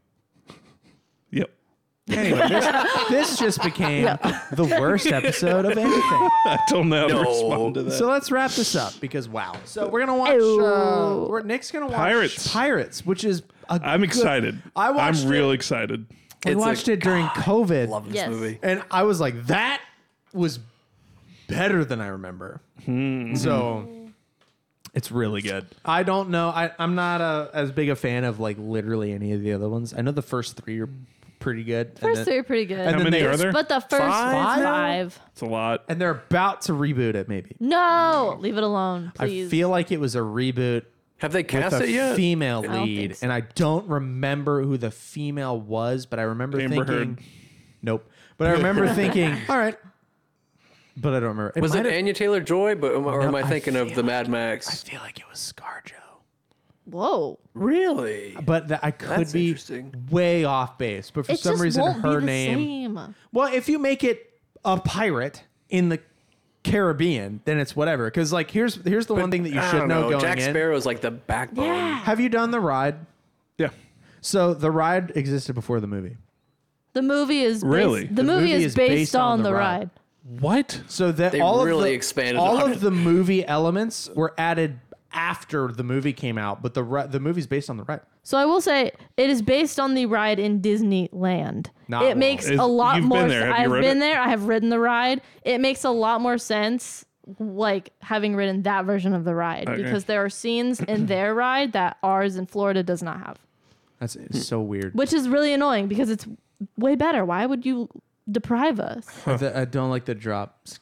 Speaker 4: Yep.
Speaker 2: Anyway, this, this just became the worst episode of anything.
Speaker 4: I don't know how to
Speaker 3: No.
Speaker 4: respond to that.
Speaker 2: So let's wrap this up because wow. So we're gonna watch. Uh,
Speaker 1: Ew.
Speaker 2: we're, Nick's gonna watch
Speaker 4: Pirates.
Speaker 2: Pirates, which is a
Speaker 4: I'm
Speaker 2: good-
Speaker 4: excited.
Speaker 2: I watched
Speaker 4: I'm real
Speaker 2: it.
Speaker 4: excited.
Speaker 2: We
Speaker 3: It's a-
Speaker 2: watched it during COVID,
Speaker 3: Love this
Speaker 1: Yes.
Speaker 3: movie.
Speaker 2: and I was like, that was better than I remember. So it's really good. I don't know. I, I'm not a, as big a fan of like literally any of the other ones. I know the first three are pretty good. and
Speaker 1: First
Speaker 2: then-
Speaker 1: three are pretty good.
Speaker 2: and
Speaker 4: How
Speaker 2: then
Speaker 4: many
Speaker 2: they-
Speaker 4: are there?
Speaker 1: But the first
Speaker 3: Five?
Speaker 1: five.
Speaker 4: It's a lot.
Speaker 2: And they're about to reboot it. Maybe
Speaker 1: No, leave it alone, please.
Speaker 2: I feel like it was a reboot
Speaker 3: Have they
Speaker 2: with
Speaker 3: cast
Speaker 2: a
Speaker 3: it yet?
Speaker 2: female
Speaker 1: don't
Speaker 2: lead,
Speaker 1: think so.
Speaker 2: and I don't remember who the female was, but I remember
Speaker 4: Amber
Speaker 2: thinking,
Speaker 4: Heard.
Speaker 2: nope. But I remember thinking, all right, but I don't remember.
Speaker 3: Was it
Speaker 2: might have-
Speaker 3: Anya Taylor Joy? But or am
Speaker 2: No,
Speaker 3: I
Speaker 2: I
Speaker 3: thinking of
Speaker 2: feel
Speaker 3: the Mad
Speaker 2: I
Speaker 3: Max?
Speaker 2: feel like it was ScarJo,
Speaker 1: Whoa.
Speaker 3: Really?
Speaker 2: but that I could
Speaker 3: That's
Speaker 2: be
Speaker 3: interesting.
Speaker 2: way off base. But for
Speaker 1: It
Speaker 2: some
Speaker 1: just
Speaker 2: reason,
Speaker 1: won't
Speaker 2: her
Speaker 1: be the
Speaker 2: name.
Speaker 1: same.
Speaker 2: Well, if you make it a pirate in the Caribbean, then it's whatever. Because like, here's here's the one thing that you
Speaker 3: I
Speaker 2: should
Speaker 3: don't
Speaker 2: know, going
Speaker 3: Jack
Speaker 2: in.
Speaker 3: Sparrow's like the backbone.
Speaker 1: Yeah.
Speaker 2: Have you done the ride?
Speaker 4: Yeah.
Speaker 2: So the ride existed before the movie.
Speaker 1: The movie is based,
Speaker 4: Really?
Speaker 1: the, movie, is based, on, the ride.
Speaker 4: What?
Speaker 2: So that
Speaker 3: They
Speaker 2: all
Speaker 3: really
Speaker 2: of the,
Speaker 3: expanded
Speaker 2: all
Speaker 3: on
Speaker 2: of
Speaker 3: it.
Speaker 2: the movie elements were added after the movie came out, but the ri- the movie's based on the ride.
Speaker 1: So I will say it is based on the ride in Disneyland.
Speaker 2: Not
Speaker 1: it
Speaker 2: wrong.
Speaker 1: makes
Speaker 4: Is-
Speaker 1: a lot
Speaker 4: you've
Speaker 1: more
Speaker 4: been there. Have you
Speaker 1: I've
Speaker 4: ridden
Speaker 1: been
Speaker 4: it?
Speaker 1: there. I have ridden the ride. It makes a lot more sense like having ridden that version of the ride
Speaker 4: Okay.
Speaker 1: because there are scenes in their ride that ours in Florida does not have.
Speaker 2: That's it's so weird.
Speaker 1: Which is really annoying because it's way better. Why would you deprive us?
Speaker 2: The- I don't like the drop. Scary.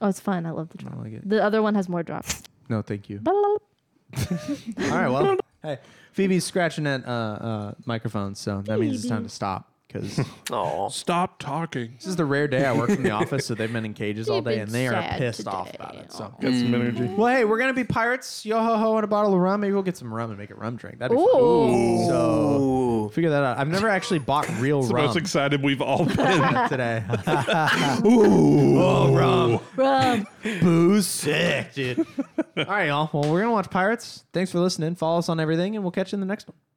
Speaker 1: Oh, it's fun. I love the drop.
Speaker 2: I like it.
Speaker 1: The other one has more drops.
Speaker 2: No, thank you. All right, well, hey, Phoebe's scratching at uh, uh, microphones, so that means it's time to stop because
Speaker 3: Oh,
Speaker 4: Stop talking.
Speaker 2: this is the rare day I work from the office, so they've been in cages all day,
Speaker 1: You've
Speaker 2: and they
Speaker 1: been
Speaker 2: are
Speaker 1: sad
Speaker 2: pissed
Speaker 1: today.
Speaker 2: off about it. So,
Speaker 4: Got some energy.
Speaker 2: well, hey, we're gonna be pirates, yo ho ho, and a bottle of rum. Maybe we'll get some rum and make a rum drink. That'd be fun.
Speaker 1: Ooh.
Speaker 2: So figure that out. I've never actually bought real
Speaker 4: It's the
Speaker 2: rum
Speaker 4: most excited we've all been.
Speaker 2: today. Ooh, oh, rum.
Speaker 1: Rum.
Speaker 2: Booze sick, dude. All right, y'all. Well, we're gonna watch Pirates. Thanks for listening. Follow us on everything, and we'll catch you in the next one.